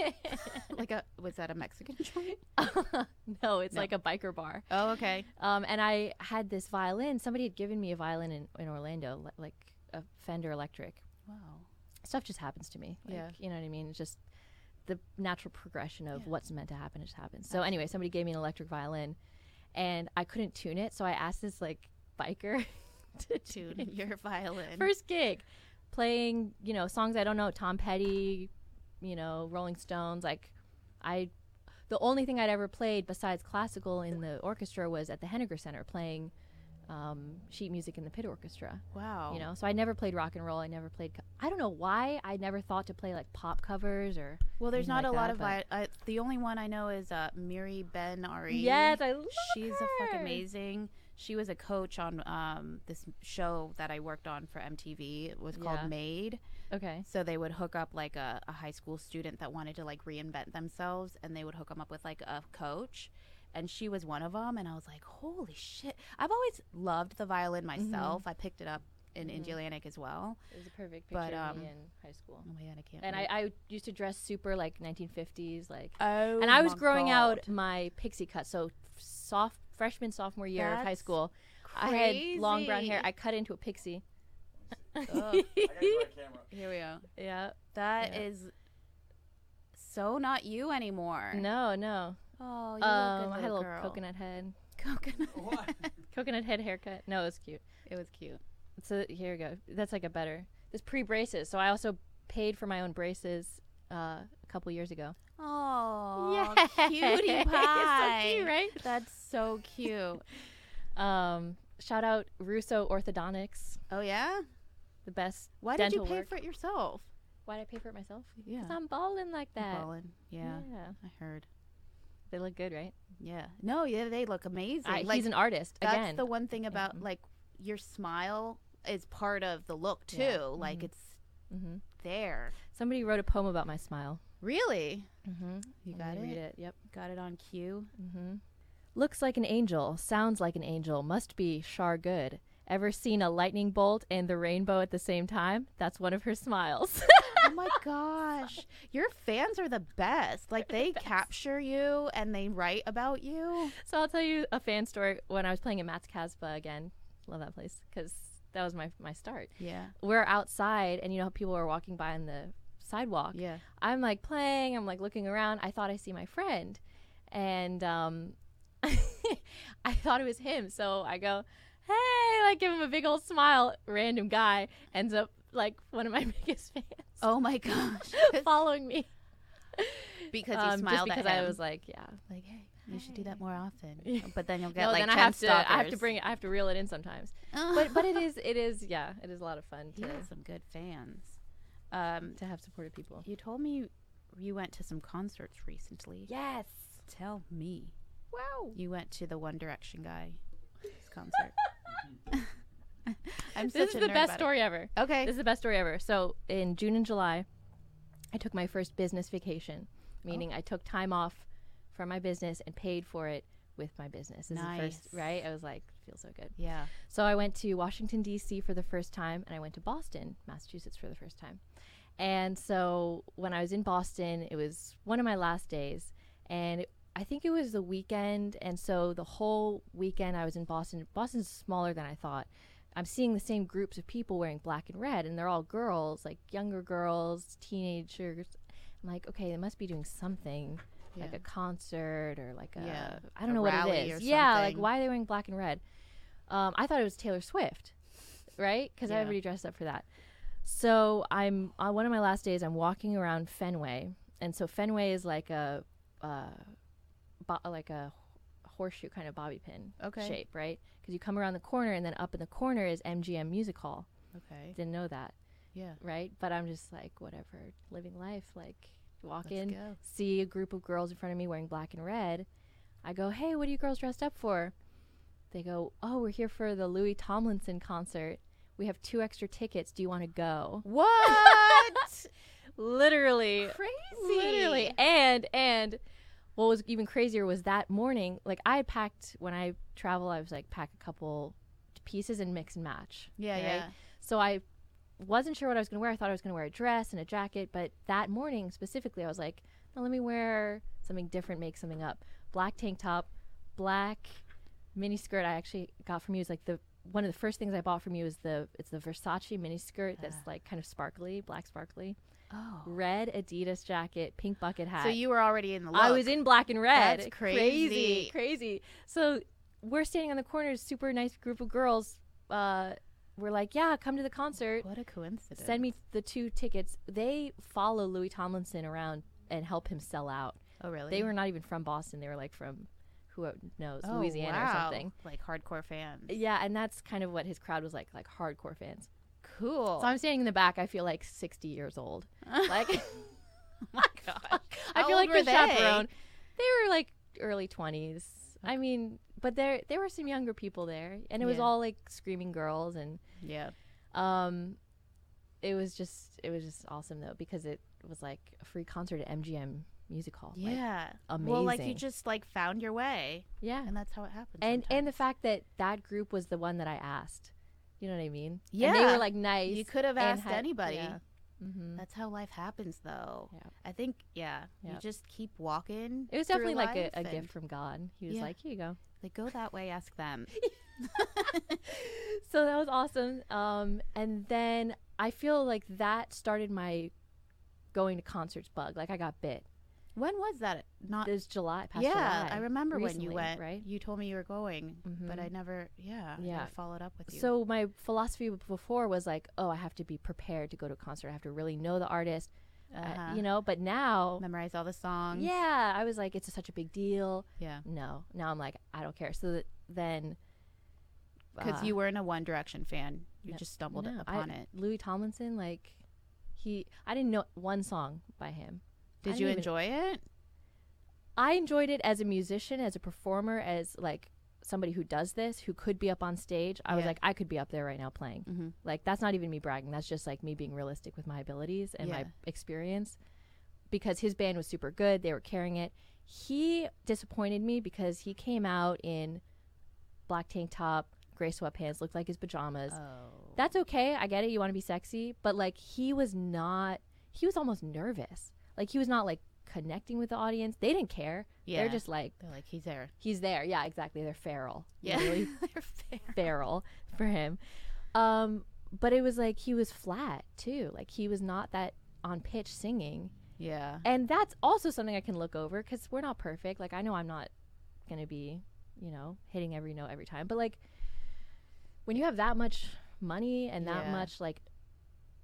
Was that a Mexican joint? No, it's No. like a biker bar. Oh, okay. And I had this violin. Somebody had given me a violin in Orlando, like a Fender Electric. Wow. Stuff just happens to me. Like, Yeah. You know what I mean? It's just the natural progression of Yeah. what's meant to happen just happens. So anyway, somebody gave me an electric violin, and I couldn't tune it. So I asked this like biker to Tune your violin. First gig, playing, you know, songs I don't know, Tom Petty, you know, Rolling Stones. Like, the only thing I'd ever played besides classical in the orchestra was at the Henniger Center, playing sheet music in the pit orchestra. Wow. You know, so I never played rock and roll. I never played. I don't know why. I never thought to play like pop covers or. Well, there's anything not like a that, lot but- of the only one I know is Miri Ben Ari. Yes, I love She's her. a fuck amazing. She was a coach on this show that I worked on for MTV. It was called Yeah. Made. Okay. So they would hook up like a high school student that wanted to like reinvent themselves, and they would hook them up with like a coach. And she was one of them, and I was like, holy shit. I've always loved the violin myself. I picked it up in Indialantic as well. It was a perfect But, picture of me in high school. Oh my God, I can't. And wait. I used to dress super like 1950s, like. Oh, And I was my growing God. out my pixie cut, so freshman, sophomore year of high That's school. I had long brown hair. crazy. I cut into a pixie. Ugh. I got you on camera. Here we go. Yeah. That Yeah. is so not you anymore. No. Oh, you look good, I had a little girl. coconut head. Coconut. What? Coconut head haircut. No, it was cute. It was cute. So here we go. That's like a better. This pre-braces. So I also paid for my own braces a couple years ago. Oh, Yeah. cutie It's so pie. cute, right? That's so cute. Shout out Russo Orthodontics, Oh yeah. the best. Why did you dental pay work. for it yourself? Why did I pay for it myself? Yeah. 'Cause I'm balling like that. Ballin'. Yeah, I heard. They look good, right? Yeah. No, yeah, they look amazing. He's an artist that's again. the one thing about Mhm. like your smile is part of the look too. Yeah. Like Mhm. it's hmm there. Somebody wrote a poem about my smile. Really? Mm-hmm. You got it? Read it. Yep. Got it on cue. Mm-hmm. Looks like an angel, sounds like an angel, must be Char good. Ever seen a lightning bolt and the rainbow at the same time? That's one of her smiles. Oh my gosh. Your fans are the best. Like they capture you and they write about you. So I'll tell you a fan story. When I was playing at Matt's Casbah again, love that place because that was my start. Yeah. We're outside, and you know how people are walking by on the sidewalk. Yeah. I'm like playing. I'm like looking around. I thought I see my friend, and I thought it was him. So I go, "Hey!" Like give him a big old smile. Random guy ends up like one of my biggest fans. Oh my gosh. following me. Because you smiled just because at him. I was like, yeah. Like, hey, you should do that more often. But then you'll get No, like then 10 I have stalkers. to bring it. I have to reel it in sometimes. but it is a lot of fun He has some good fans. to have supportive people. You told me you went to some concerts recently. Yes. Tell me. Wow. You went to the One Direction guy's concert. This is the best story ever. Okay. This is the best story ever. So in June and July, I took my first business vacation, meaning I took time off from my business and paid for it with my business. This is the first, right? I was like, feels so good. Yeah. So I went to Washington, D.C. for the first time, and I went to Boston, Massachusetts for the first time. And so when I was in Boston, it was one of my last days, and I think it was the weekend, and so the whole weekend I was in Boston. Boston's smaller than I thought. I'm seeing the same groups of people wearing black and red, and they're all girls, like younger girls, teenagers. I'm like, okay, they must be doing something, like a concert or like I don't know what it is. Yeah, like why are they wearing black and red? I thought it was Taylor Swift, right? Because everybody dressed up for that. So I'm on one of my last days. I'm walking around Fenway, and so Fenway is like a horseshoe kind of bobby pin shape, right? Because you come around the corner, and then up in the corner is MGM Music Hall. Okay. Didn't know that. Yeah. Right? But I'm just like, whatever, living life. Like, walk Let's in, go. see a group of girls in front of me wearing black and red. I go, hey, what are you girls dressed up for? They go, oh, we're here for the Louis Tomlinson concert. We have 2 extra tickets. Do you want to go? What? Literally. Crazy. Literally. And what was even crazier was that morning, like I had packed, when I travel, I was like, pack a couple pieces and mix and match. Yeah, right? yeah. So I wasn't sure what I was going to wear. I thought I was going to wear a dress and a jacket. But that morning specifically, I was like, no, let me wear something different, make something up. Black tank top, black mini skirt I actually got from you. Is like one of the first things I bought from you is it's the Versace mini skirt that's like kind of sparkly, black sparkly. Oh. Red Adidas jacket, pink bucket hat. So you were already in the look. I was in black and red. That's crazy. Crazy. So we're standing on the corner, super nice group of girls. We're like, yeah, come to the concert. What a coincidence. Send me the 2 tickets. They follow Louis Tomlinson around and help him sell out. Oh, really? They were not even from Boston. They were like from, who knows, Louisiana or something. Like hardcore fans. Yeah, and that's kind of what his crowd was like hardcore fans. Cool. So I'm standing in the back. I feel like 60 years old. Like, oh my gosh. I feel like were the chaperone. They were like early 20s. I mean, but there were some younger people there, and it was all like screaming girls, and it was just awesome though, because it was like a free concert at MGM Music Hall. Yeah. Like, amazing. Well, like you just like found your way. Yeah. And that's how it happens. And the fact that group was the one that I asked. You know what I mean? Yeah. And they were like nice. You could have asked anybody. Yeah. Mm-hmm. That's how life happens, though. Yeah. I think, you just keep walking. It was definitely through like life a and, gift from God. He was like, here you go. Like, go that way, ask them. So that was awesome. And then I feel like that started my going to concerts bug. Like I got bit. When was that? Not this July, past yeah, July. I remember recently, when you went. Right? You told me you were going, but I never, I never followed up with you. So my philosophy before was like, oh, I have to be prepared to go to a concert. I have to really know the artist, you know. But now, memorize all the songs. Yeah, I was like, it's such a big deal. Yeah. No, now I'm like, I don't care. So then, because you weren't a One Direction fan, you just stumbled upon it. Louis Tomlinson, like, I didn't know one song by him. Did you enjoy it? I enjoyed it as a musician, as a performer, as like somebody who does this, who could be up on stage. I was like, I could be up there right now playing. Mm-hmm. Like, that's not even me bragging. That's just like me being realistic with my abilities and my experience, because his band was super good. They were carrying it. He disappointed me because he came out in black tank top, gray sweatpants, looked like his pajamas. Oh. That's okay. I get it. You want to be sexy. But like, he was almost nervous. Like, he was not like connecting with the audience. They didn't care. Yeah. They're just like, he's there. He's there. Yeah, exactly. They're feral. Yeah. Really They're feral for him. But it was like, he was flat too. Like, he was not that on pitch singing. Yeah. And that's also something I can look over, because we're not perfect. Like, I know I'm not going to be, hitting every note every time. But like, when you have that much money and that much like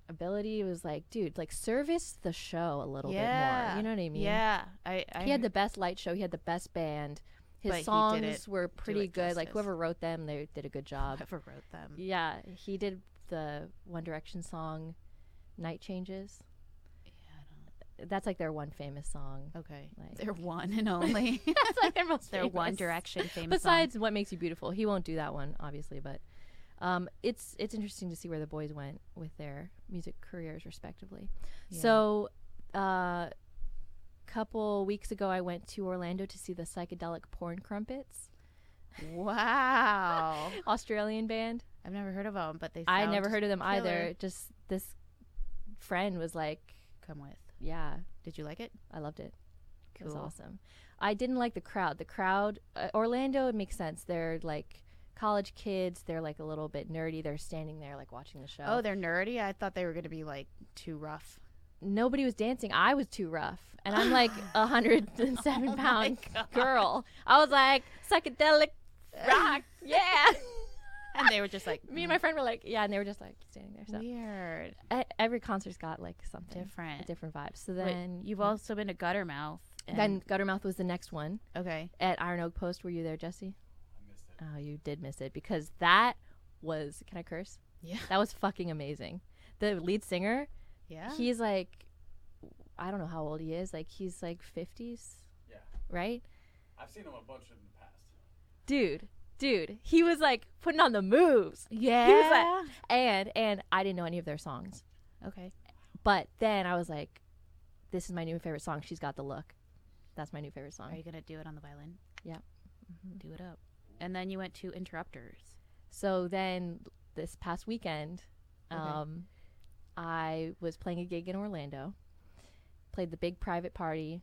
ability was like, dude, like service the show a little bit more. You know what I mean? Yeah. He had the best light show. He had the best band. His songs were pretty good. Like whoever wrote them, they did a good job. Whoever wrote them. Yeah, he did the One Direction song, "Night Changes." Yeah, that's like their one famous song. Okay, like, their one and only. That's like their most their famous. One Direction famous. Besides song. "What Makes You Beautiful," he won't do that one, obviously, but it's interesting to see where the boys went with their music careers, respectively. Yeah. So, couple weeks ago, I went to Orlando to see the Psychedelic Porn Crumpets. Wow. Australian band. I've never heard of them, but I never heard of them either. Just this friend was like, come with. Yeah. Did you like it? I loved it. Cool. It was awesome. I didn't like the crowd. The crowd, Orlando, it makes sense. They're like college kids. They're like a little bit nerdy. They're standing there like watching the show. Oh, they're nerdy? I thought they were going to be like too rough. Nobody was dancing. I was too rough. And I'm like 107-pound girl. I was like, psychedelic rock. Yeah. And they were just like, me and my friend were like, yeah, and they were just like standing there. So weird. Every concert's got like something different, a different vibe. So then you've also been to Guttermouth. Then Guttermouth was the next one. Okay. At Iron Oak Post. Were you there, Jesse? I missed it. Oh, you did miss it because that was. Can I curse? Yeah. That was fucking amazing. The lead singer. Yeah. He's like, I don't know how old he is. Like he's like 50s. Yeah. Right. I've seen him a bunch in the past. Dude, he was like putting on the moves. Yeah. He was like, and I didn't know any of their songs. Okay. But then I was like, this is my new favorite song. She's got the look. That's my new favorite song. Are you gonna do it on the violin? Yeah. Mm-hmm. Do it up. And then you went to Interrupters. So then this past weekend, I was playing a gig in Orlando. Played the big private party,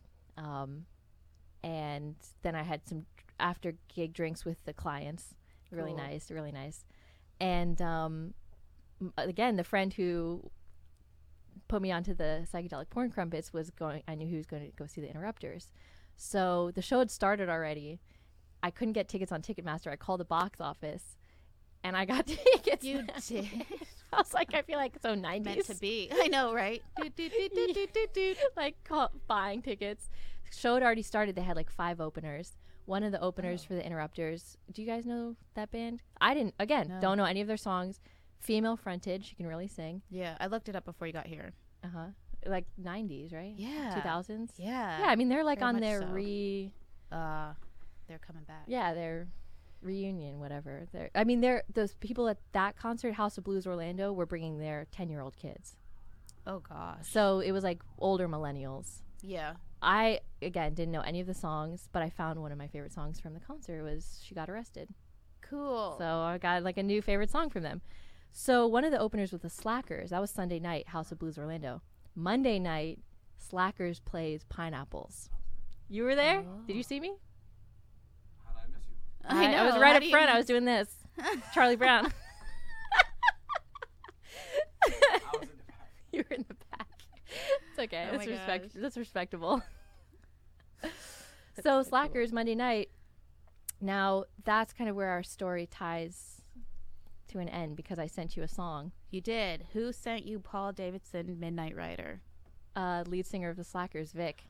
and then I had some after gig drinks with the clients. Really nice. And again, the friend who put me onto the Psychedelic Porn Crumpets was going. I knew he was going to go see the Interrupters. So the show had started already. I couldn't get tickets on Ticketmaster. I called the box office, and I got tickets. You did? I was like, I feel like so 90s. Meant to be. I know, right? Like buying tickets. Show had already started. They had like 5 openers. One of the openers for the Interrupters. Do you guys know that band? I didn't. Again, don't know any of their songs. Female frontage. She can really sing. Yeah, I looked it up before you got here. Like 90s, right? Yeah. 2000s. Yeah. Yeah. I mean, they're like Very on much their so. They're coming back. Yeah, their reunion, whatever. They're those people at that concert, House of Blues Orlando, were bringing their 10-year-old kids. Oh gosh. So it was like older millennials. Yeah. I, again, didn't know any of the songs, but I found one of my favorite songs from the concert was She Got Arrested. Cool. So I got like a new favorite song from them. So one of the openers was the Slackers. That was Sunday night, House of Blues Orlando. Monday night, Slackers plays Pineapples. You were there? Oh. Did you see me? How did I miss you? I was right up front. I was doing this. Charlie Brown. I was in the back. You were in the back. It's okay. Oh my gosh. That's respectable. So Slackers Monday night. Now that's kind of where our story ties to an end because I sent you a song. You did. Who sent you Paul Davidson, Midnight Rider? Lead singer of the Slackers, Vic.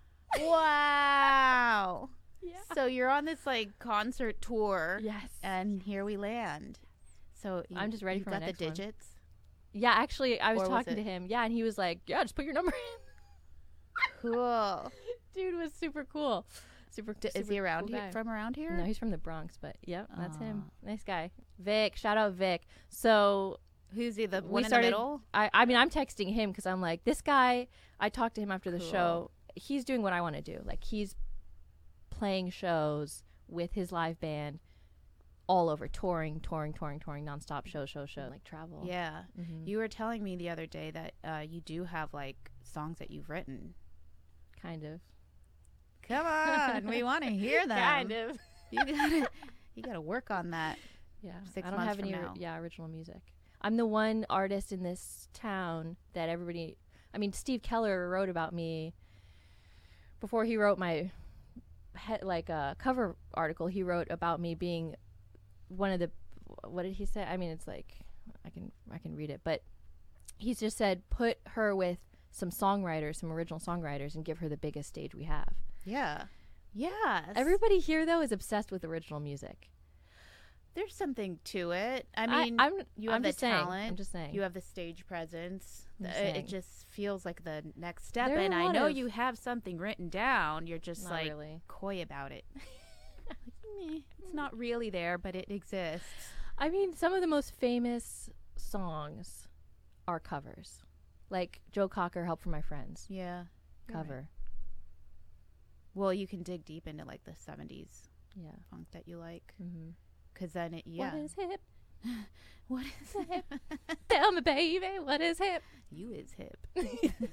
Wow. Yeah. So you're on this like concert tour. Yes. And here we land. So I'm just ready for my got next the one. digits. Yeah, actually, I was Or was talking it- to him. Yeah, and he was like, "Yeah, just put your number in." Cool. Dude was super cool. Is he around cool here? guy. From around here? No, he's from the Bronx, but yep, that's him. Aw. Nice guy. Vic, shout out Vic. So Who's he? The we one in the started. middle? I mean, I'm texting him because I'm like, this guy. I talked to him after the Cool. show. He's doing what I want to do. Like he's playing shows with his live band all over, touring, nonstop, show, like travel. Yeah. Mhm. You were telling me the other day that you do have like songs that you've written. Kind of. Come on, we want to hear them. Kind of. You gotta work on that. Yeah, 6 I don't months have from any now. original music. I'm the one artist in this town that everybody. I mean, Steve Keller wrote about me before he wrote my cover article. He wrote about me being one of the. What did he say? I mean, it's like I can read it, but he's just said put her with some songwriters, some original songwriters, and give her the biggest stage we have. Yeah. Yes. Everybody here though is obsessed with original music. There's something to it. I mean, you have I'm the just saying, talent. I'm just saying. You have the stage presence. I'm just It saying. just feels like the next step. There are And a I lot know of- you have something written down. You're just Not like really. coy about it. Like, meh, it's not really there, but it exists. I mean, some of the most famous songs are covers. Like Joe Cocker, Help from My Friends. Yeah. you're Cover. right. Well, you can dig deep into like the 70s Yeah. funk that you like. Mm-hmm. Because then it, yeah. What is hip? What is hip? Tell me, baby, what is hip? You is hip. I'm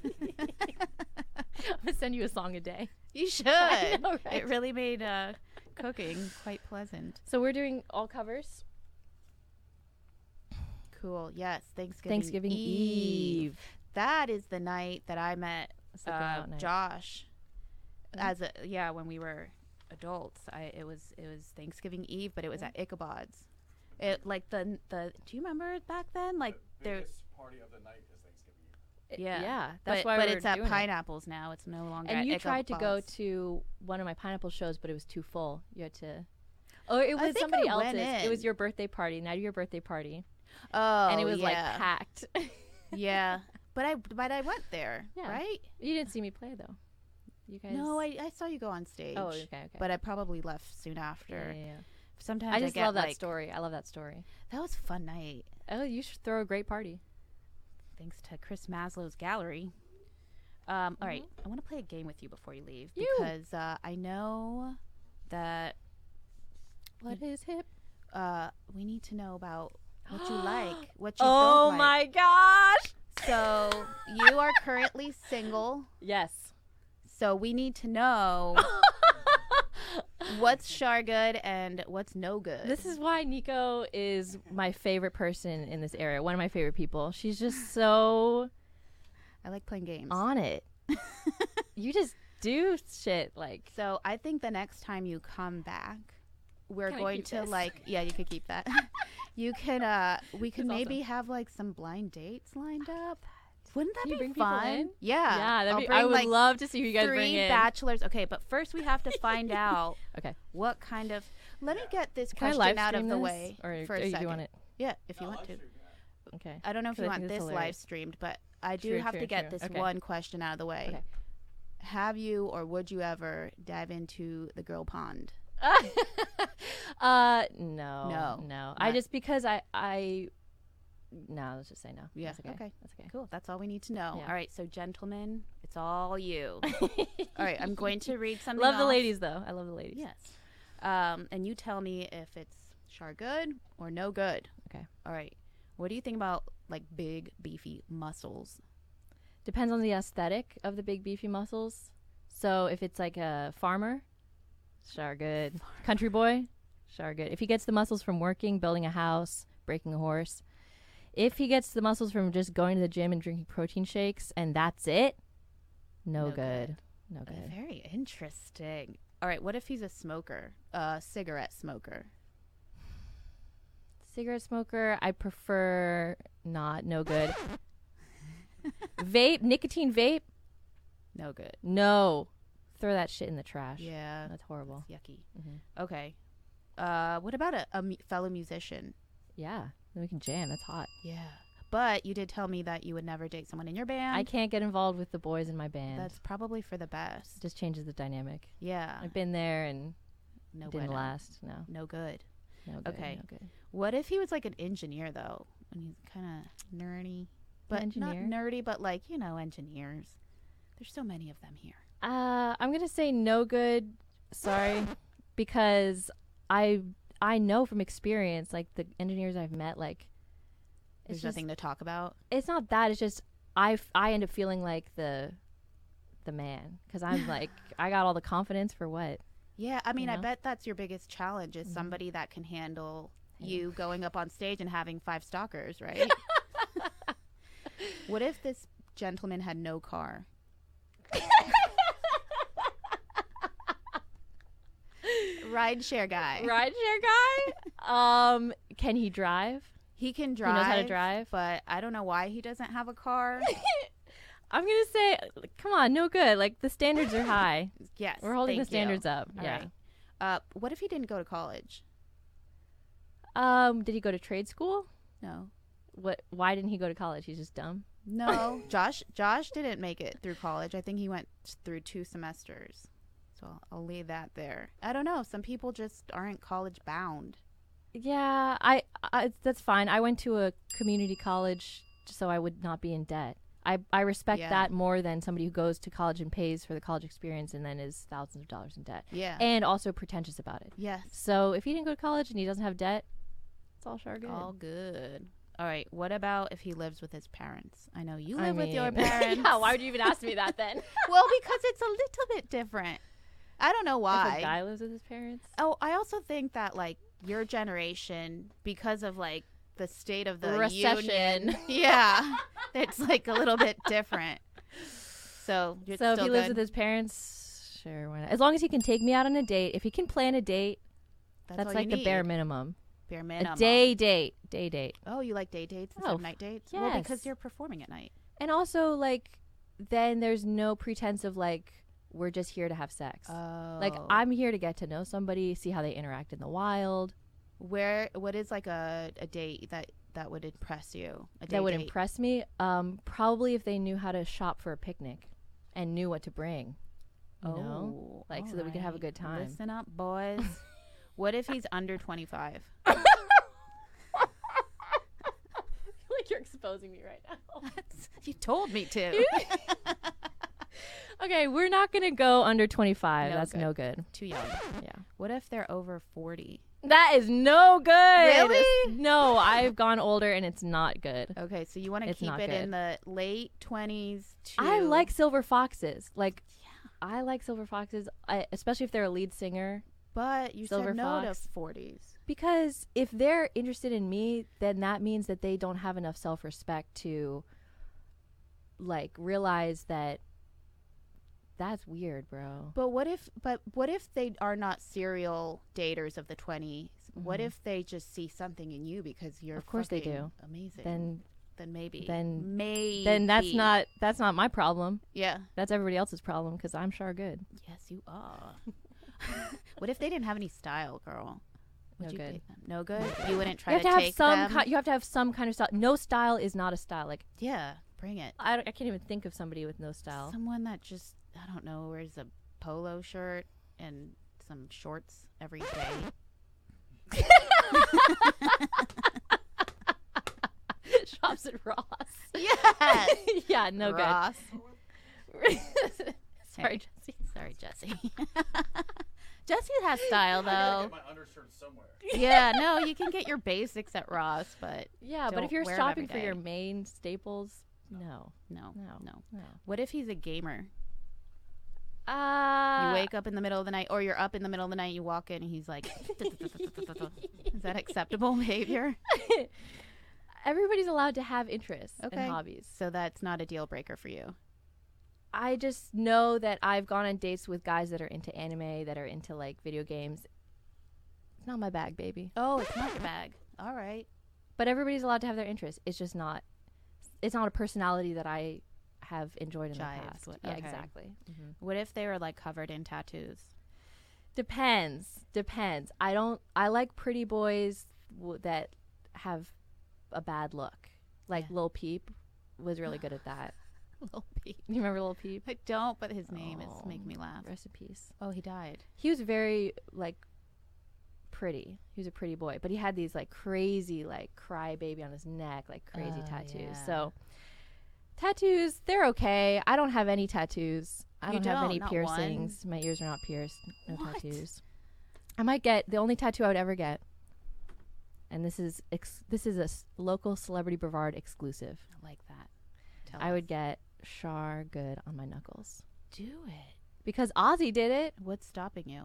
gonna send you a song a day. You should. I know, right? It really made cooking quite pleasant. So we're doing all covers. Cool. Yes. Thanksgiving Eve. That is the night that I met That's the going out night. Josh. Mhm. When we were adults. It was Thanksgiving Eve, but it was at Ichabod's. It like the do you remember back then? Like The there biggest party of the night is Thanksgiving Eve. Yeah. That's but, why but we're it's at doing it. Pineapples now. It's no longer And at you tried to go Ichabod's. to one of my Pineapple shows, but it was too full. You had to. Oh, it I was think somebody I went else's. It in. was your birthday party, night of your birthday party, Oh, and it was like yeah. packed. Yeah. But I went there, Yeah. right? You didn't see me play though. You guys. No, I saw you go on stage. Oh, okay, okay. But I probably left soon yeah, after. yeah, yeah. Sometimes I just get love that like, story. I love that story. That was a fun night. Oh, you should throw a great party. Thanks to Chris Maslow's gallery. All right, I want to play a game with you before you leave You. because I know that What is hip? we need to know about what you like, what you Oh don't like. my gosh! So you are currently single, Yes. so we need to know what's Char good and what's no good. This is why Nico is my favorite person in this area. One of my favorite people. She's just so I like playing games. on it. You just do shit like. So I think the next time you come back, we're Can I going keep to this? like, yeah, you could keep that. You can, we can That's maybe have like some blind dates lined up. Wouldn't that Can you be bring people fun? in? Yeah, Yeah, that'd I'll be, bring, I would like, love to see who you guys bring 3 in. bachelors. Okay, but first we have to find out Okay. what kind of. Let me get this Can I question live out of stream the this? way Or for a do you second. want it? Yeah, if you I'll want to. live stream that. Okay. I don't know if 'Cause you I want think it's this live hilarious. streamed, but I do True, have true, to get true. this Okay. one question out of the way. Okay. Have you or would you ever dive into the girl pond? No. No, No. not- Just because no, let's just say no. Yeah, That's okay. okay. That's okay. Cool. That's all we need to know. Yeah. All right. So, gentlemen, it's all you. All right. I'm going to read something. Love the off. ladies though. I love the ladies. Yes. And you tell me if it's Char good or no good. Okay. All right. What do you think about like big, beefy muscles? Depends on the aesthetic of the big beefy muscles. So if it's like a farmer, Char good. Country boy, Char good. If he gets the muscles from working, building a house, breaking a horse. If he gets the muscles from just going to the gym and drinking protein shakes and that's it, no No good. No good. Very interesting. All right. What if he's a smoker, cigarette smoker? Cigarette smoker, I prefer not. No good. Vape, nicotine vape, No good. no. Throw that shit in the trash. Yeah. That's horrible. That's yucky. Mhm. Okay. What about a fellow musician? Yeah, then we can jam. That's hot. Yeah. But you did tell me that you would never date someone in your band. I can't get involved with the boys in my band. That's probably for the best. Just changes the dynamic. Yeah. I've been there and No it didn't bueno. last. No. No good. No good. Okay. No good. What if he was like an engineer though? And he's kind of nerdy. But engineer? not nerdy, but like, engineers. There's so many of them here. I'm gonna say no good. Sorry, because I know from experience, like the engineers I've met, like There's it's just, nothing to talk about. It's not that. It's just I end up feeling like the man because I'm like I got all the confidence for what. Yeah, I mean, I know? bet that's your biggest challenge is somebody that can handle you going up on stage and having 5 stalkers, right? What if this gentleman had no car? Rideshare guy. Rideshare guy. Can he drive? He can He drive. knows how to drive. But I don't know why he doesn't have a car. I'm gonna say, come on, no good. Like the standards are high. Yes. We're holding the thank you. standards up. All Yeah. right. What if he didn't go to college? Did he go to trade school? No. What? Why didn't he go to college? He's just dumb. No. Josh didn't make it through college. I think he went through 2 semesters. So I'll leave that there. I don't know. Some people just aren't college bound. Yeah, I that's fine. I went to a community college so I would not be in debt. I respect Yeah. that more than somebody who goes to college and pays for the college experience and then is thousands of dollars in debt. Yeah. And also pretentious about it. Yes. So if he didn't go to college and he doesn't have debt, it's all sure good. All good. All right. What about if he lives with his parents? I know you I live with your mean- parents. Yeah, why would you even ask me that then? Well, because it's a little bit different. I don't know If why. a guy lives with his parents? Oh, I also think that like your generation, because of like the state of the Recession. union, yeah, it's like a little bit different. So you're So if still he lives good? with his parents, sure, why not? As long as he can take me out on a date. If he can plan a date, that's all like you the bare need. minimum. Bare minimum. A day date. Oh, you like day dates instead Oh, of night dates? Well, because yes. you're performing at night. And also, like, then there's no pretense of, like, we're just here to have sex. Oh, Like, I'm here to get to know somebody, see how they interact in the wild. what is like a date that would impress you? A That would date? impress me. Probably if they knew how to shop for a picnic and knew what to bring. You know? Like, so that we could have a good time. Listen up, boys. What if he's under 25? Like, you're exposing me right now. You told me to. Okay, we're not going to go under 25. No That's good. no good. Too young. Yeah. What if they're over 40? That is no good. Really? No, I've gone older and it's not good. Okay, so you want to It's keep not it in good. the late 20s to... I like silver foxes. Like, I like silver foxes, especially if they're a lead singer. But you Silver said no Fox. to 40s. Because if they're interested in me, then that means that they don't have enough self-respect to, like, realize that that's weird, bro. But what if they are not serial daters of the 20s? What Mhm. if they just see something in you because you're Of course they fucking do. amazing? Then maybe. then- maybe. Then that's not my problem. Yeah. That's everybody else's problem because I'm sure good. Yes, you are. What if they didn't have any style, girl? Would No you good. date them? No good. You wouldn't try You have to to have take some. them. You have to have some kind of style. No style is not a style. Like Yeah, bring it. I can't even think of somebody with no style. Someone that just I don't know wears a polo shirt and some shorts every day. Shops at Ross. Yes. Yeah, no Ross. good. Sorry, Jesse. Sorry, Jesse. Jesse has style I gotta though. get my undershirt somewhere. Yeah, no, you can get your basics at Ross, but Yeah, but Don't if you're wear 'em shopping every for your day. main staples, no. no. No. What if he's a gamer? You Uh, wake up in the middle of the night, or you're up in the middle of the night, you walk in and he's like, is that acceptable behavior? everybody's allowed to have interests Okay. and hobbies. So that's not a deal breaker for you. I just know that I've gone on dates with guys that are into anime, that are into like video games. It's not my bag, baby. Oh, it's not your bag. All right. But everybody's allowed to have their interests. It's just not. It's not a personality that I have enjoyed in the Jived past. with- Yeah, okay. exactly. What if they were like covered in tattoos? Depends. I like pretty boys that have a bad look. Like Yeah. Lil Peep was really good at that. Lil Peep. You remember Lil Peep? I don't, but his name is Oh, making me laugh. Rest in peace. Oh, he died. He was very like pretty. He was a pretty boy, but he had these like crazy like cry baby on his neck, like crazy Oh, tattoos. yeah. So tattoos, they're okay. I don't have any tattoos. I You don't have don't? any Not piercings. My ears are not pierced. No What? tattoos. I might get the only tattoo I would ever get, and this is a local Celebrity Brevard exclusive. I like that. Tell I us. would get Char Good on my knuckles do it. because Ozzy did it. What's stopping you?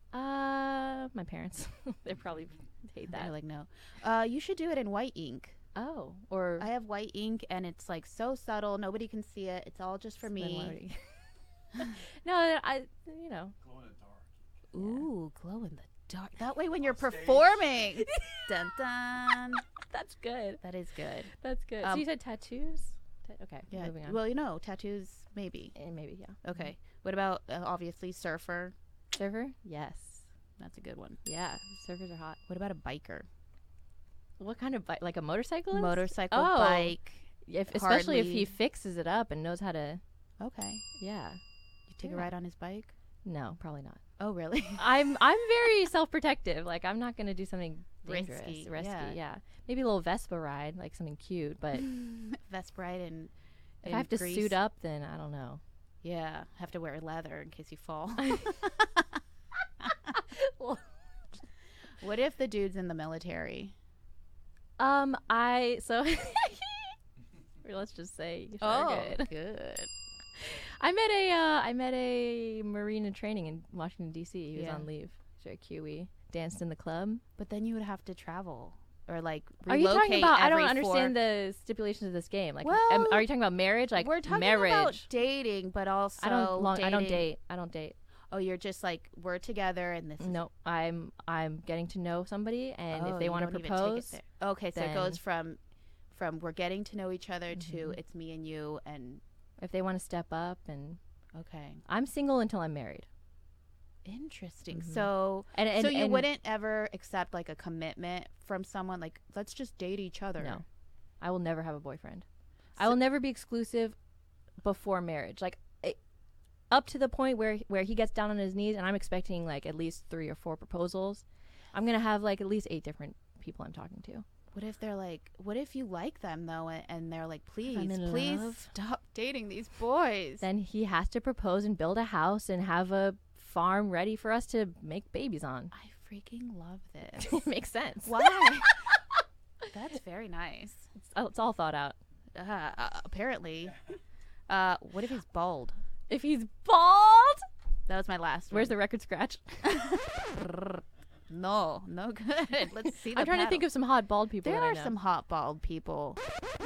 My parents. They probably hate They're that. like, no. You should do it in white ink. Oh, or I have white ink, and it's like so subtle. Nobody can see it. It's all just for then why me. would he- no, Glow in the dark. Ooh, glow in the dark. That way, when you're stage. performing, dun dun. That's good. That is good. That's good. So you said tattoos? Okay, Yeah. moving on. Well, tattoos, maybe. Maybe, yeah. Okay. What about, obviously, surfer? Surfer? Yes. That's a good one. Yeah, surfers are hot. What about a biker? What kind of bike? Like a motorcyclist? Motorcycle, Oh. bike. Especially if Harley. he fixes it up and knows how to. Okay. Yeah. You take a Yeah. ride on his bike? No, probably not. Oh, really? I'm very self-protective. Like I'm not gonna do something dangerous, risky. Yeah. Maybe a little Vespa ride, like something cute. But Vespa ride and if I have to suit up, then I don't know. Yeah, have to wear leather in case you fall. What if the dude's in the military? Let's just say. Good. I met a Marine in training in Washington D.C. He was Yeah. on leave. He's very cute. We danced in the club. But then you would have to travel or like Are you talking relocate about? I don't every understand the stipulations of this game. Like, Well, are you talking about marriage? Like, we're talking marriage. about dating, but also I don't dating. I don't date. Oh, you're just like we're together and this is No, I'm getting to know somebody, and if they you want to don't even take it propose, there. Okay, so it then- goes from we're getting to know each other to it's me and you and if they want to step up, and okay. I'm single until I'm married. Interesting. Mhm. So And so you and- wouldn't ever accept like a commitment from someone like let's just date each other. No, I will never have a boyfriend. I will never be exclusive before marriage. Like up to the point where he gets down on his knees, and I'm expecting like at least 3 or 4 proposals. I'm gonna have like at least 8 different people I'm talking to. What if they're like what if you like them though and they're like I'm in please love. stop dating these boys. Then he has to propose and build a house and have a farm ready for us to make babies on. I freaking love this. It makes sense. Why? That's very nice. It's all thought out. Apparently. What if he's bald? If he's bald, That was my last where's one. the record scratch? No good. Let's see the I'm trying to think of some hot bald people. There that I are know. some hot bald people.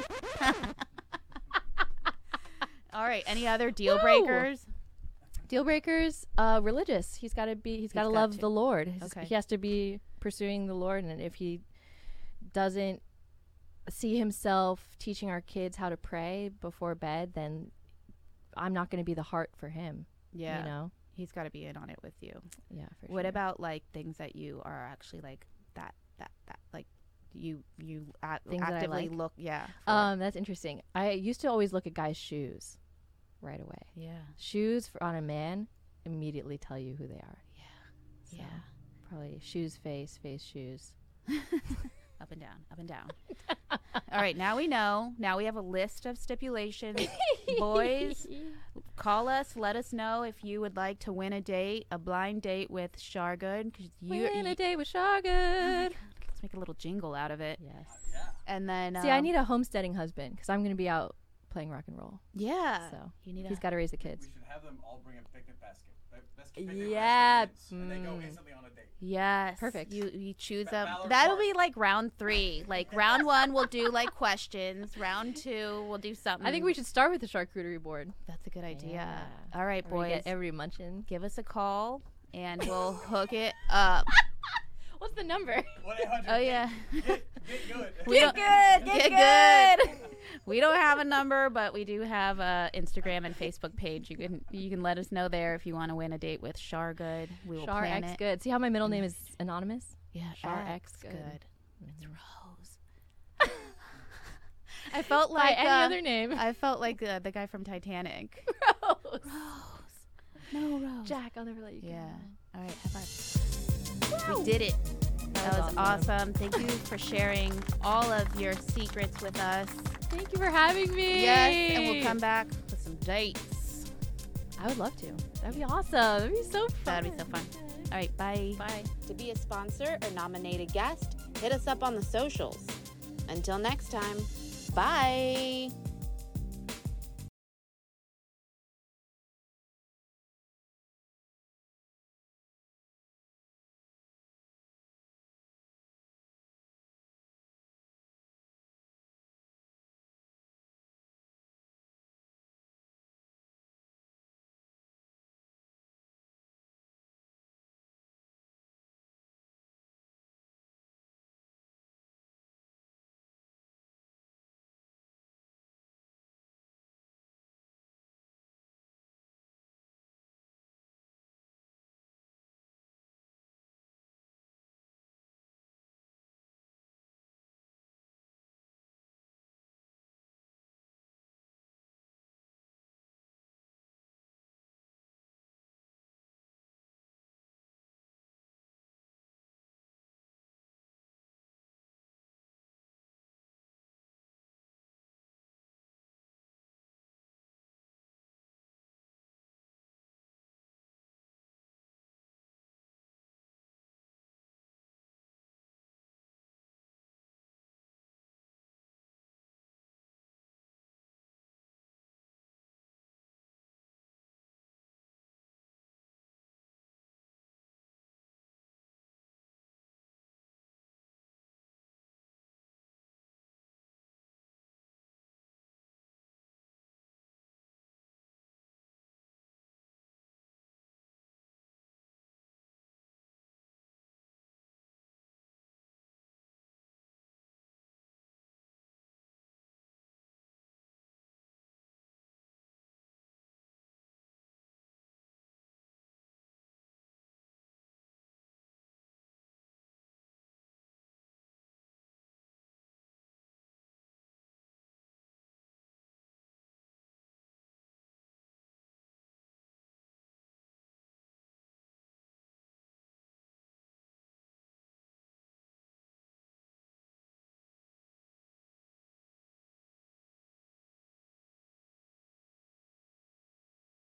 All right. Any other deal Woo! breakers? Deal breakers. Religious. He's got to got love to. the Lord. Okay. He has to be pursuing the Lord, and if he doesn't see himself teaching our kids how to pray before bed, then I'm not going to be the heart for him. Yeah. You know. He's got to be in on it with you. Yeah. For What sure. about like things that you are actually like that like you Things that I actively like? look for? That's interesting. I used to always look at guys' shoes right away. Yeah. Shoes on a man immediately tell you who they are. So Yeah. probably shoes, face, shoes. Up and down. All right, now we know. Now we have a list of stipulations. Boys, call us. Let us know if you would like to win a date, a blind date with Shargood. Win a day with Shargood. Let's make a little jingle out of it. Yes. And then See, I need a homesteading husband because I'm going to be out playing rock and roll. Yeah. So you need he's got to raise the kids. We should have them all bring a picnic basket. Best picnic Yeah. basket wins, and they go instantly on a date. Yes. Perfect. You choose Ba- them. Ballard That'll Park. be like round 3. Like round 1 we'll do like questions. Round 2 we'll do something. I think we should start with the charcuterie board. That's a good idea. Yeah. All right, Where we boys. get everybody munching. Give us a call and we'll hook it up. What's the number? 1-800. Oh yeah. Get good. We Get don't- good. Get good. We don't have a number, but we do have a Instagram and Facebook page. You can let us know there if you want to win a date with Shargood. We will Char plan X it. Good. See how my middle name is anonymous? Yeah, Char X X Good. It's Rose. I felt like By any other name. I felt like the guy from Titanic. Rose. No, Rose. Jack, I'll never let you go. Yeah. All right. High five. We did it. That was awesome. awesome. Thank you for sharing all of your secrets with us. Thank you for having me. Yes, and we'll come back with some dates. I would love to. That'd be awesome. That'd be so fun. That'd be so fun. All right, bye. Bye. To be a sponsor or nominated guest, hit us up on the socials. Until next time, bye.